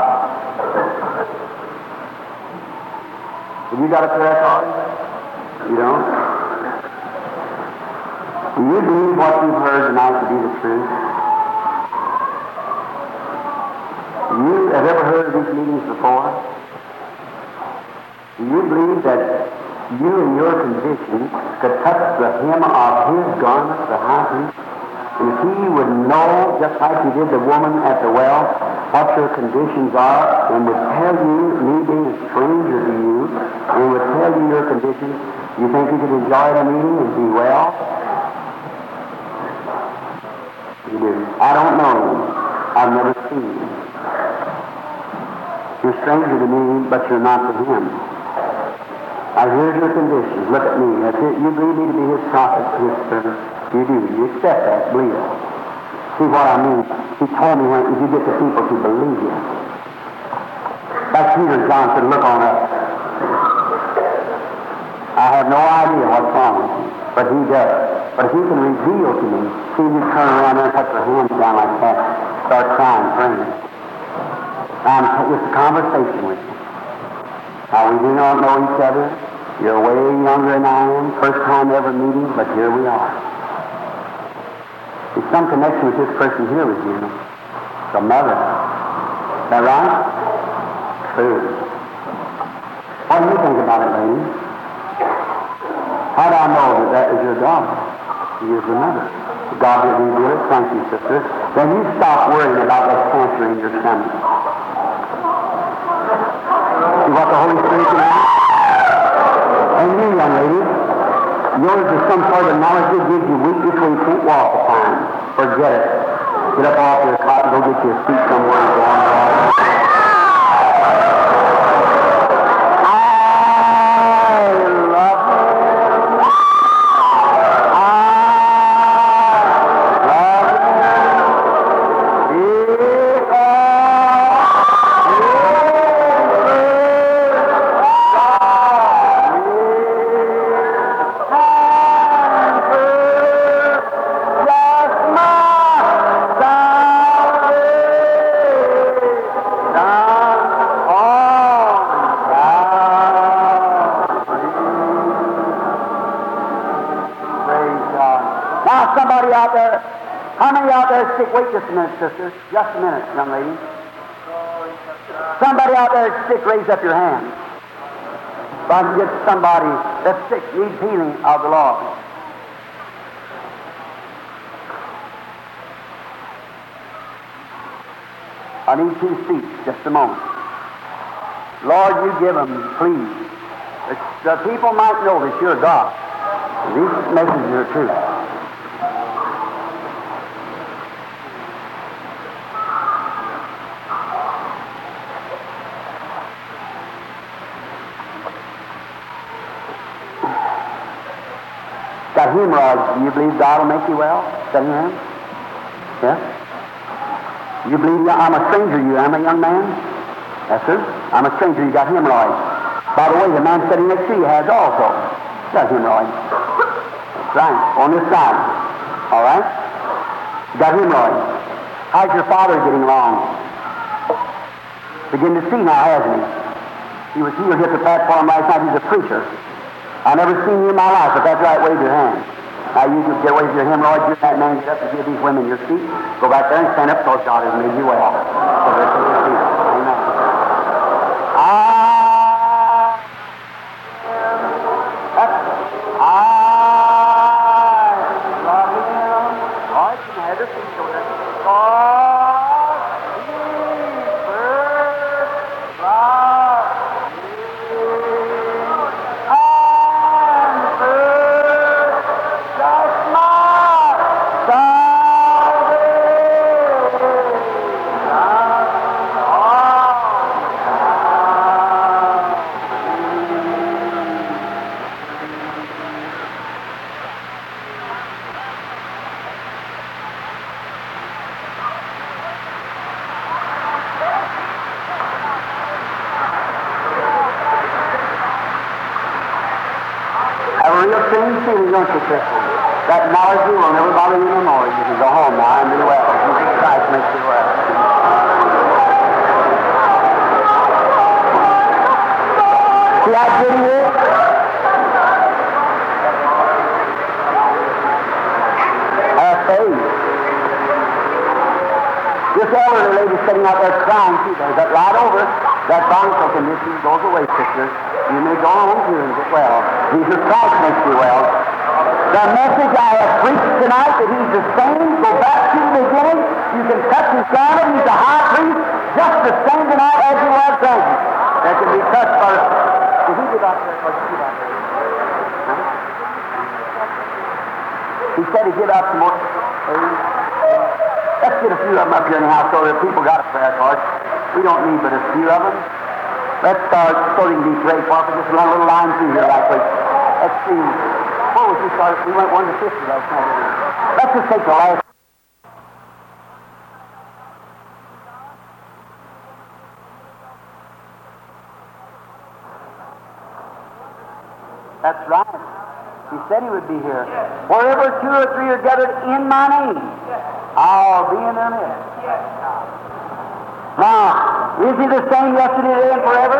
Speaker 1: Have you got a prayer card? You don't? Do you believe what you've heard tonight to be the truth? You have ever heard of these meetings before? Do you believe that you in your condition could touch the hem of his garment, the high priest, and if he would know, just like he did the woman at the well, what your conditions are, and would tell you, me being a stranger to you, and would tell you your conditions, you think you could enjoy the meeting and be well? You do. I don't know you. I've never seen you. You're a stranger to me, but you're not to him. I heard your conditions. Look at me. That's it. You believe me to be his prophet, his servant. You do. You accept that. Believe it. See what I mean? He told me when you get the people to believe you. Like Peter and John said, look on us. I have no idea what's wrong with you, but he does. But if he can reveal to me, see you turn around there and put your hands down like that, start crying, praying. I'm just a conversation with you. Now, we do not know each other. You're way younger than I am. First time ever meeting, but here we are. There's some connection with this person here with you. The mother. Is that right? True. What do you think about it, lady? How do I know that that is your daughter? She is the mother. God did reveal it. Thank you, sister. Then you stop worrying about that cancer in your stomach. See what the Holy Spirit can do? And you, young lady, yours is some sort of knowledge that gives you weakness when you can't walk at times. Forget it. Get up off your cot and go get you a seat somewhere and go on the water. Wait just a minute, sister. Just a minute, young lady. Somebody out there that's sick, raise up your hand. If I can get somebody that's sick, needs healing of the Lord. I need 2 seats, just a moment. Lord, you give them, please. The people might know that you're God. These messages are true. Got hemorrhoids. Do you believe God will make you well? Is that your hand? Yes? You believe I'm a stranger to you? I'm a young man? Yes, sir. I'm a stranger. You got hemorrhoids. By the way, the man sitting next to you has also got hemorrhoids. That's right. On this side. All right? You got hemorrhoids. How's your father getting along? Begin to see now, hasn't he? He was here at the platform last night. He's a preacher. I've never seen you in my life, but that's right, wave your hand. Now you can get away with your hemorrhoids, you that man get up and give these women your seat. Go back there and stand up because God has made you well. So let's take your seat. Amen. I love him. Oh, you can have your seat over there. That knowledge will never bother you no more. You can go home now and do well. Jesus Christ makes you well. how good He is? Faith. This elderly lady sitting out there crying, too. There's that right over. That bronchial condition goes away, sister. You may go home too and get well. Jesus Christ makes you well. The message I have preached tonight, that He's the same, go back to the beginning. You can touch His garment. He's the high priest, just the same tonight as He was then. That can be touched by... Did He get out there? Or did He get out there? Huh? He said He'd give out some more. Let's get a few of them up here anyhow so that people got a prayer card. We don't need but a few of them. Let's start so they can be prayed for. Just run a little line through here right quick. Let's see. What was we started? We went 1 to 50 last night. Let's just take the last. That's right. He said He would be here. Wherever 2 or 3 are gathered in my name, I'll be in their midst. Now, is He the same yesterday, today, and forever?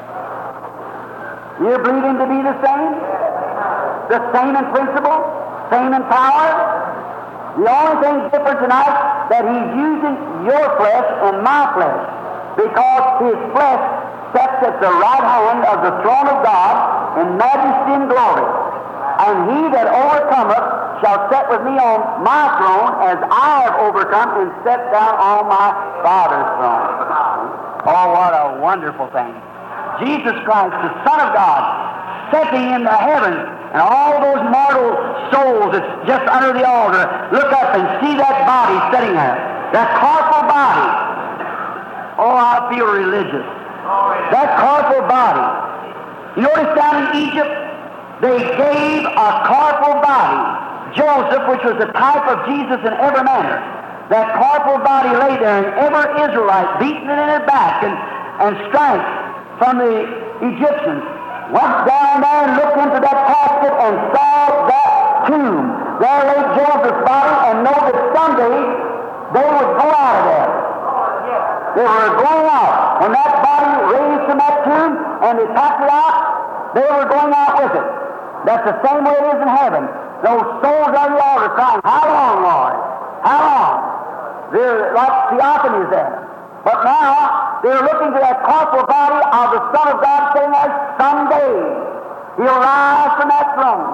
Speaker 1: You believe Him to be the same? The same in principle? Same in power? The only thing different tonight, that He's using your flesh and my flesh, because His flesh sits at the right hand of the throne of God in majesty and glory. And He that overcometh shall sit with me on my throne, as I have overcome and sat down on my Father's throne. Oh, what a wonderful thing. Jesus Christ, the Son of God, sitting in the heavens, and all those mortal souls that's just under the altar, look up and see that body sitting there, that corporal body. Oh, I feel religious. That corporal body. You notice down in Egypt, they gave a corporal body, Joseph, which was a type of Jesus in every manner. That corporal body lay there, and every Israelite beaten it in his back and striped from the Egyptians went down there and looked into that casket and saw that tomb. There lay Joseph's body, and know that someday they would go out of there. They were going out. When that body raised from that tomb and they packed it out, they were going out with it. That's the same way it is in heaven. Those souls on the altar crying, "How long, Lord? How long?" They're like theophanies there. But now, they're looking to that corporal body of the Son of God, saying that someday He'll rise from that throne.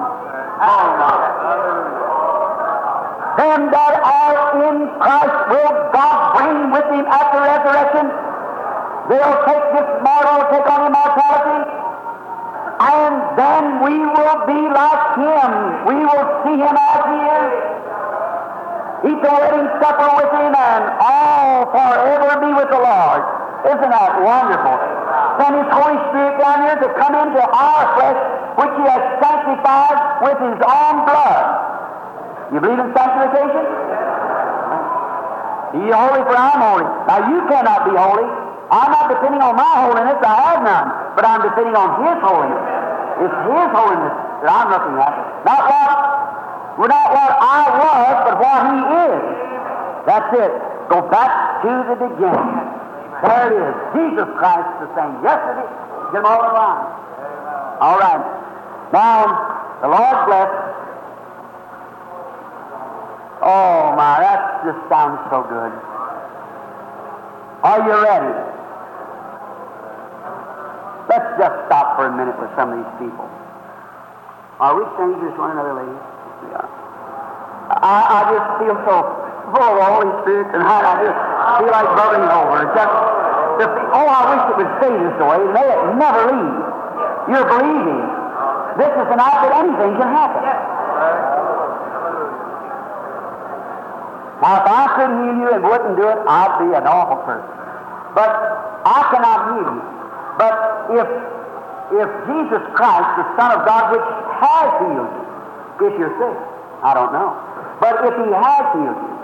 Speaker 1: Them that are in Christ will God bring with Him at the resurrection. They'll take this mortal, take on immortality, and then we will be like Him. We will see Him as He is. Eat the wedding supper with Him, and all forever be with the Lord. Isn't that wonderful? Send His Holy Spirit down here to come into our flesh, which He has sanctified with His own blood. You believe in sanctification? Ye holy, for I'm holy. Now you cannot be holy. I'm not depending on my holiness. I have none. But I'm depending on His holiness. It's His holiness that I'm looking at. Not what I was, but what He is. That's it. Go back to the beginning. There it is. Jesus Christ the same. Yesterday, get them all in line. All right. Now, the Lord bless. Oh my, that just sounds so good. Are you ready? Let's just stop for a minute with some of these people. Are we strangers to one another, ladies? We are. I just feel so full of the Holy Spirit tonight. I just feel like bubbling over. I wish it would stay this way. May it never leave. You're believing. This is the night that anything can happen. Now, if I couldn't heal you and wouldn't do it, I'd be an awful person. But I cannot heal you. But if Jesus Christ, the Son of God, which has healed you, if you're sick, I don't know. But if He has healed you,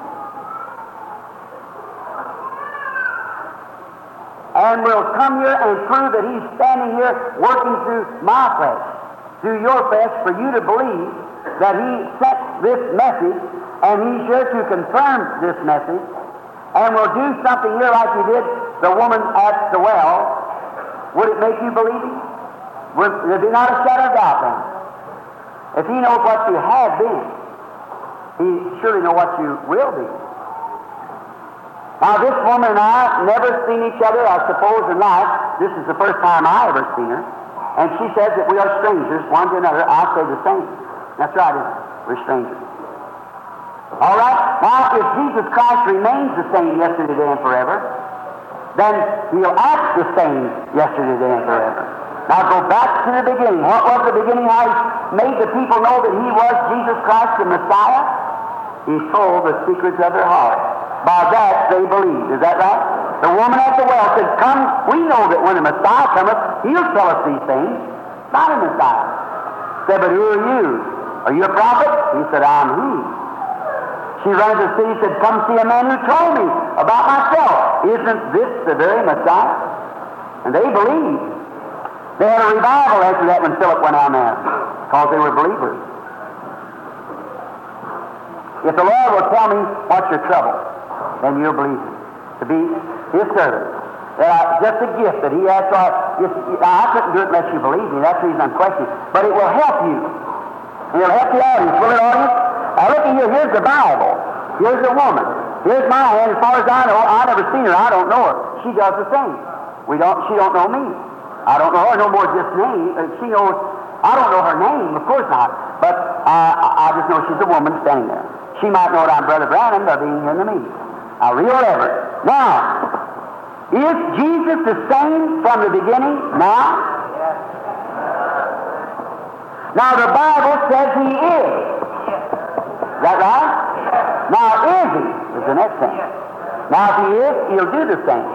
Speaker 1: and will come here and prove that He's standing here working through my flesh, through your flesh, for you to believe that He sent this message, and He's here to confirm this message, and will do something here like He did the woman at the well, would it make you believe Him? There'd be not a shadow of doubt then. If He knows what you have been, He surely knows what you will be. Now, this woman and I never seen each other, I suppose, in life. This is the first time I ever seen her. And she says that we are strangers, one to another. I say the same. That's right, isn't it? We're strangers. All right? Now, if Jesus Christ remains the same yesterday, today, and forever, then He'll act the same yesterday, today, and forever. Now, go back to the beginning. What was the beginning? How He made the people know that He was Jesus Christ, the Messiah? He told the secrets of their heart. By that they believed. Is that right? The woman at the well said, "Come, we know that when the Messiah cometh, He'll tell us these things." Not a Messiah. Said, "But who are you? Are you a prophet?" He said, "I'm He." She ran to the city and said, "Come see a man who told me about myself. Isn't this the very Messiah?" And they believed. They had a revival after that when Philip went down there, because they were believers. If the Lord will tell me what's your trouble, then you'll believe Him. To be His servant. Just a gift that He has. I couldn't do it unless you believe me. That's the reason I'm questioning. But it will help you. And it'll help the audience. Will it, audience? Now look at here. Here's the Bible. Here's the woman. Here's my hand. As far as I know, I've never seen her. I don't know her. She does the same. She don't know me. I don't know her no more just name. She knows. I don't know her name. Of course not. But I just know she's a woman standing there. She might know that I'm Brother Branham by being here in the meeting. A real reverend. Now, is Jesus the same from the beginning now? Now, the Bible says He is. Is that right? Now, is He? Is the next thing. Now, if He is, He'll do the same.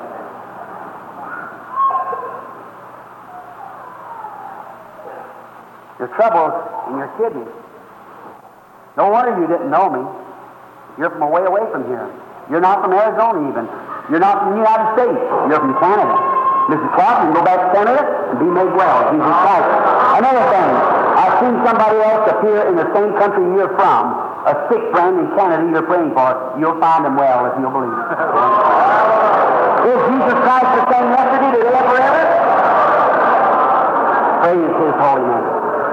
Speaker 1: Your trouble's in your kidneys. No wonder you didn't know me. You're from way away from here. You're not from Arizona even. You're not from the United States. You're from Canada. Mrs. Clark, you can go back to Canada and be made well. Jesus Christ. Another thing, I've seen somebody else appear in the same country you're from. A sick friend in Canada you're praying for. You'll find him well if you'll believe. Is Jesus Christ the same yesterday, today, and forever? Praise His holy name.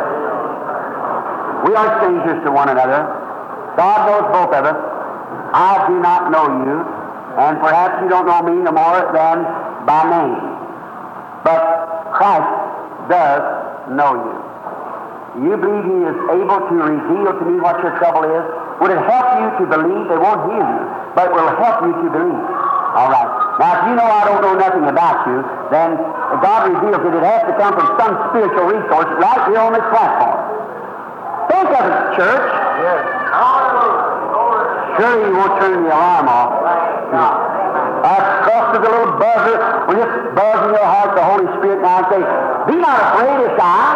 Speaker 1: We are strangers to one another. God knows both of us. I do not know you, and perhaps you don't know me no more than by name. But Christ does know you. You believe He is able to reveal to me what your trouble is? Would it help you to believe? They won't hear you, but it will help you to believe. All right. Now, if you know I don't know nothing about you, then God reveals it. It has to come from some spiritual resource right here on this platform. Think of it, church. Yes. Surely you won't turn the alarm off. Across to the little buzzer, will just buzz in your heart the Holy Spirit now and say, "Be not afraid, it's I."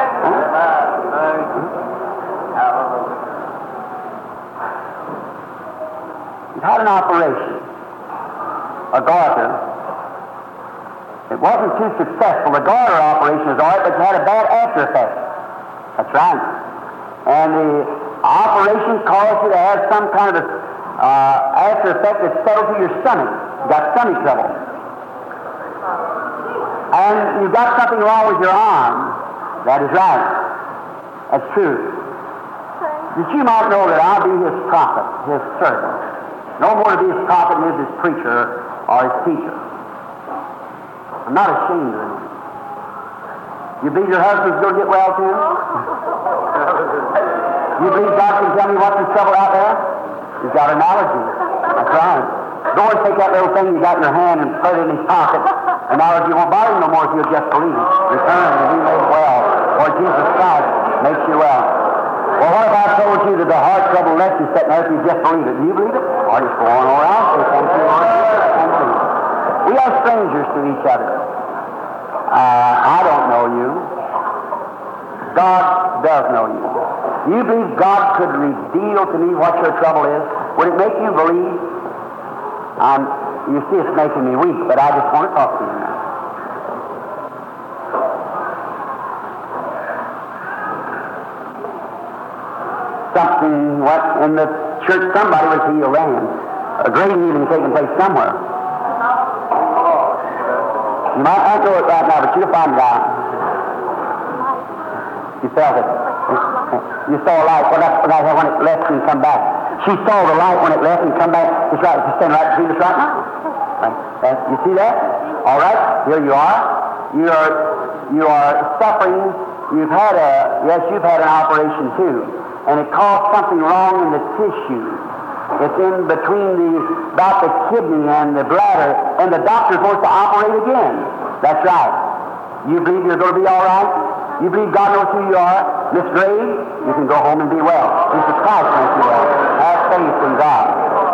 Speaker 1: You've had an operation, a garter. It wasn't too successful. The garter operation is all right, but you had a bad after effect. That's right. And the operation caused you to have some kind of after effect that settled to your stomach. You got stomach trouble. And you've got something wrong with your arm. That is right. That's true. That you might know that I'll be His prophet, His servant. No more to be His prophet than His preacher or His teacher. I'm not ashamed of Him. You believe your husband's going to get well too? You believe God can tell me what's the trouble out there? He's got a knowledge. That's right. Go and take that little thing you got in your hand and put it in his pocket. And knowledge you won't bother him no more if you'll just believe. Return and be made well. Or Jesus Christ makes you well. Well, what if I told you that the heart trouble left you sitting there if you just believe it? Do you believe it? Or just go on around? Say thank you, Lord. We are strangers to each other. I don't know you. God does know you. You believe God could reveal to me what your trouble is? Would it make you believe? You see, it's making me weak, but I just want to talk to you now. Something, in the church, somebody was healed then. A great healing taking place somewhere. You might not know it right now, but you'll find it out. You felt it. You saw a light when it left and come back. She saw the light when it left and come back. It's right. She's standing right between us right now. Right. You see that? All right. Here you are. You are suffering. You've had an operation too, and it caused something wrong in the tissue. It's in between about the kidney and the bladder, and the doctor's supposed to operate again. That's right. You believe you're going to be all right? You believe God knows who you are? Miss Gray, you can go home and be well. Jesus Christ makes you well. Have faith in God.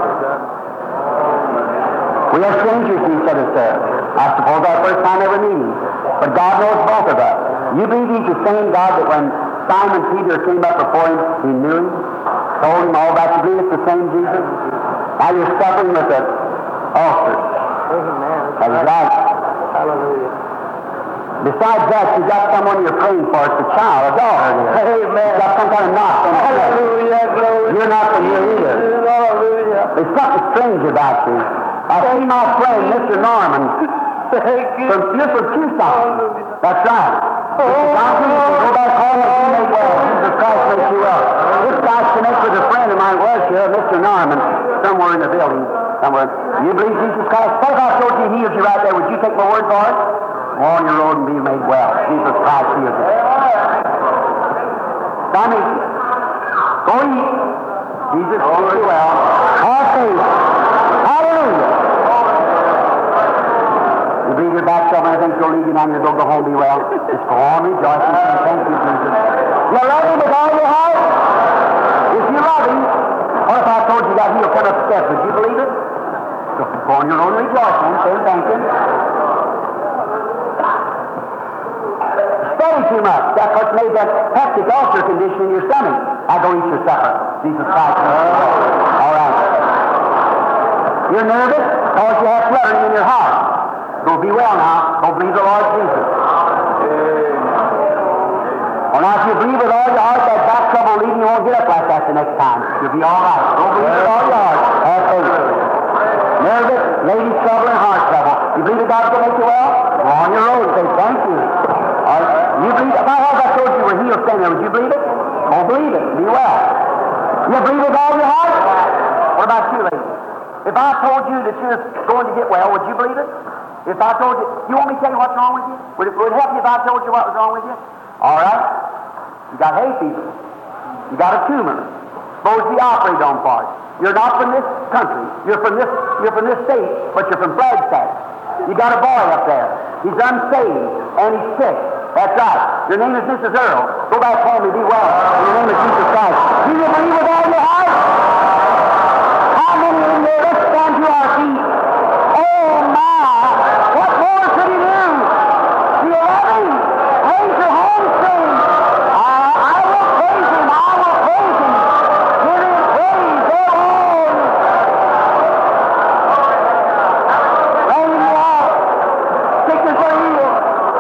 Speaker 1: We are strangers to each other, sir. I suppose our first time ever meeting. But God knows both of us. You believe He's the same God that when Simon Peter came up before Him, He knew Him, told Him all about you. Believe it's the same Jesus? Now you're suffering with an ulcer.
Speaker 2: Amen.
Speaker 1: That's right.
Speaker 2: Hallelujah.
Speaker 1: Besides that, you got someone you're praying for. It's a child, a daughter.
Speaker 2: Amen.
Speaker 1: You got some kind of knot on the head.
Speaker 2: Hallelujah. Glory.
Speaker 1: You're not from here either.
Speaker 2: Hallelujah.
Speaker 1: There's something strange about you. I see my friend, Mr. Norman.
Speaker 2: Thank you.
Speaker 1: You're from Tucson. That's right. Mr. Johnson, you can go back home and be made well. Jesus Christ makes you well. This guy's connected with a friend of mine was here, Mr. Norman, somewhere in the building. Somewhere. You believe Jesus Christ? What if I told you He healed you right there? Would you take my word for it? Go on your road and be made well. Jesus Christ heals you. Tommy, go eat. Jesus heals you well. Have faith. Hallelujah. You believe your back up and everything's going to lead you down your door, go home, be well. Just go on rejoicing. Thank you, Jesus. You love Him with all your heart? If you love Him, what if I told you that He'll come up the steps? Would you believe it? Go on your own rejoicing. Say thank you. Study too much. That's what's made that hectic ulcer condition in your stomach. I go eat your supper. Jesus Christ. All right. You're nervous because you have fluttering in your heart. Go be well now. Go believe the Lord Jesus. Well, now, if you believe with all your heart, that back trouble leaving, you won't get up like that the next time. You'll be all right. Go believe with all your heart. Have faith. Nervous, ladies' trouble, and heart trouble. You believe that God's going to make you well? Go on your road and say, thank you. You believe it? If I told you were healed, stand there, would you believe it? Go believe it. Be well. You believe with all your heart? What about you, ladies? If I told you that you're going to get well, would you believe it? If I told you want me to tell you what's wrong with you? Would it help you if I told you what was wrong with you? All right. You got hay fever. You got a tumor. Supposed to be operated on for it. You're not from this country. You're from this state, but you're from Flagstaff. You got a boy up there. He's unsaved and he's sick. That's right. Your name is Mrs. Earl. Go back home and be well. In the name of Jesus Christ. Do you believe with all your heart? How many in there? Let's stand to our feet. Oh my! What more could He do? Do you love Him? Raise your hands to Him. I will praise Him. I will praise Him. Give Him praise. Go on. Rain me out. Sickness are healed.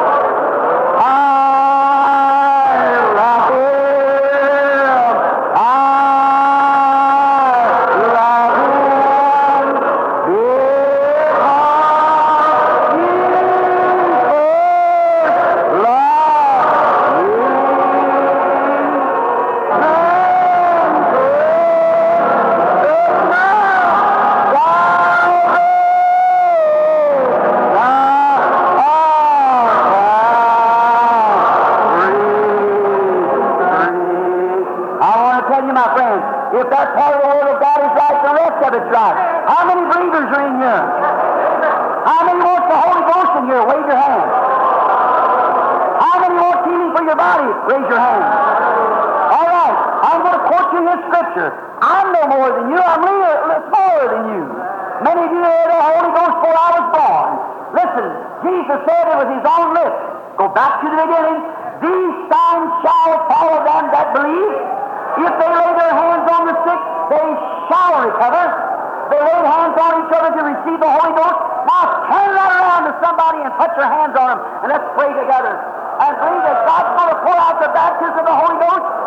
Speaker 1: If that part of the Word of God is right, the rest of it's right. How many believers are in here? How many want the Holy Ghost in here? Wave your hand. How many want healing for your body? Raise your hand. All right. I'm going to quote you this scripture. I'm no more than you. I'm smaller than you. Many of you had the Holy Ghost before I was born. Listen, Jesus said it with His own lips. Go back to the beginning. These signs shall follow them that believe. If they lay their hands on the sick, they shall recover. They laid hands on each other to receive the Holy Ghost. Now turn that around to somebody and put your hands on them, and let's pray together. And believe that God's going to pour out the baptism of the Holy Ghost.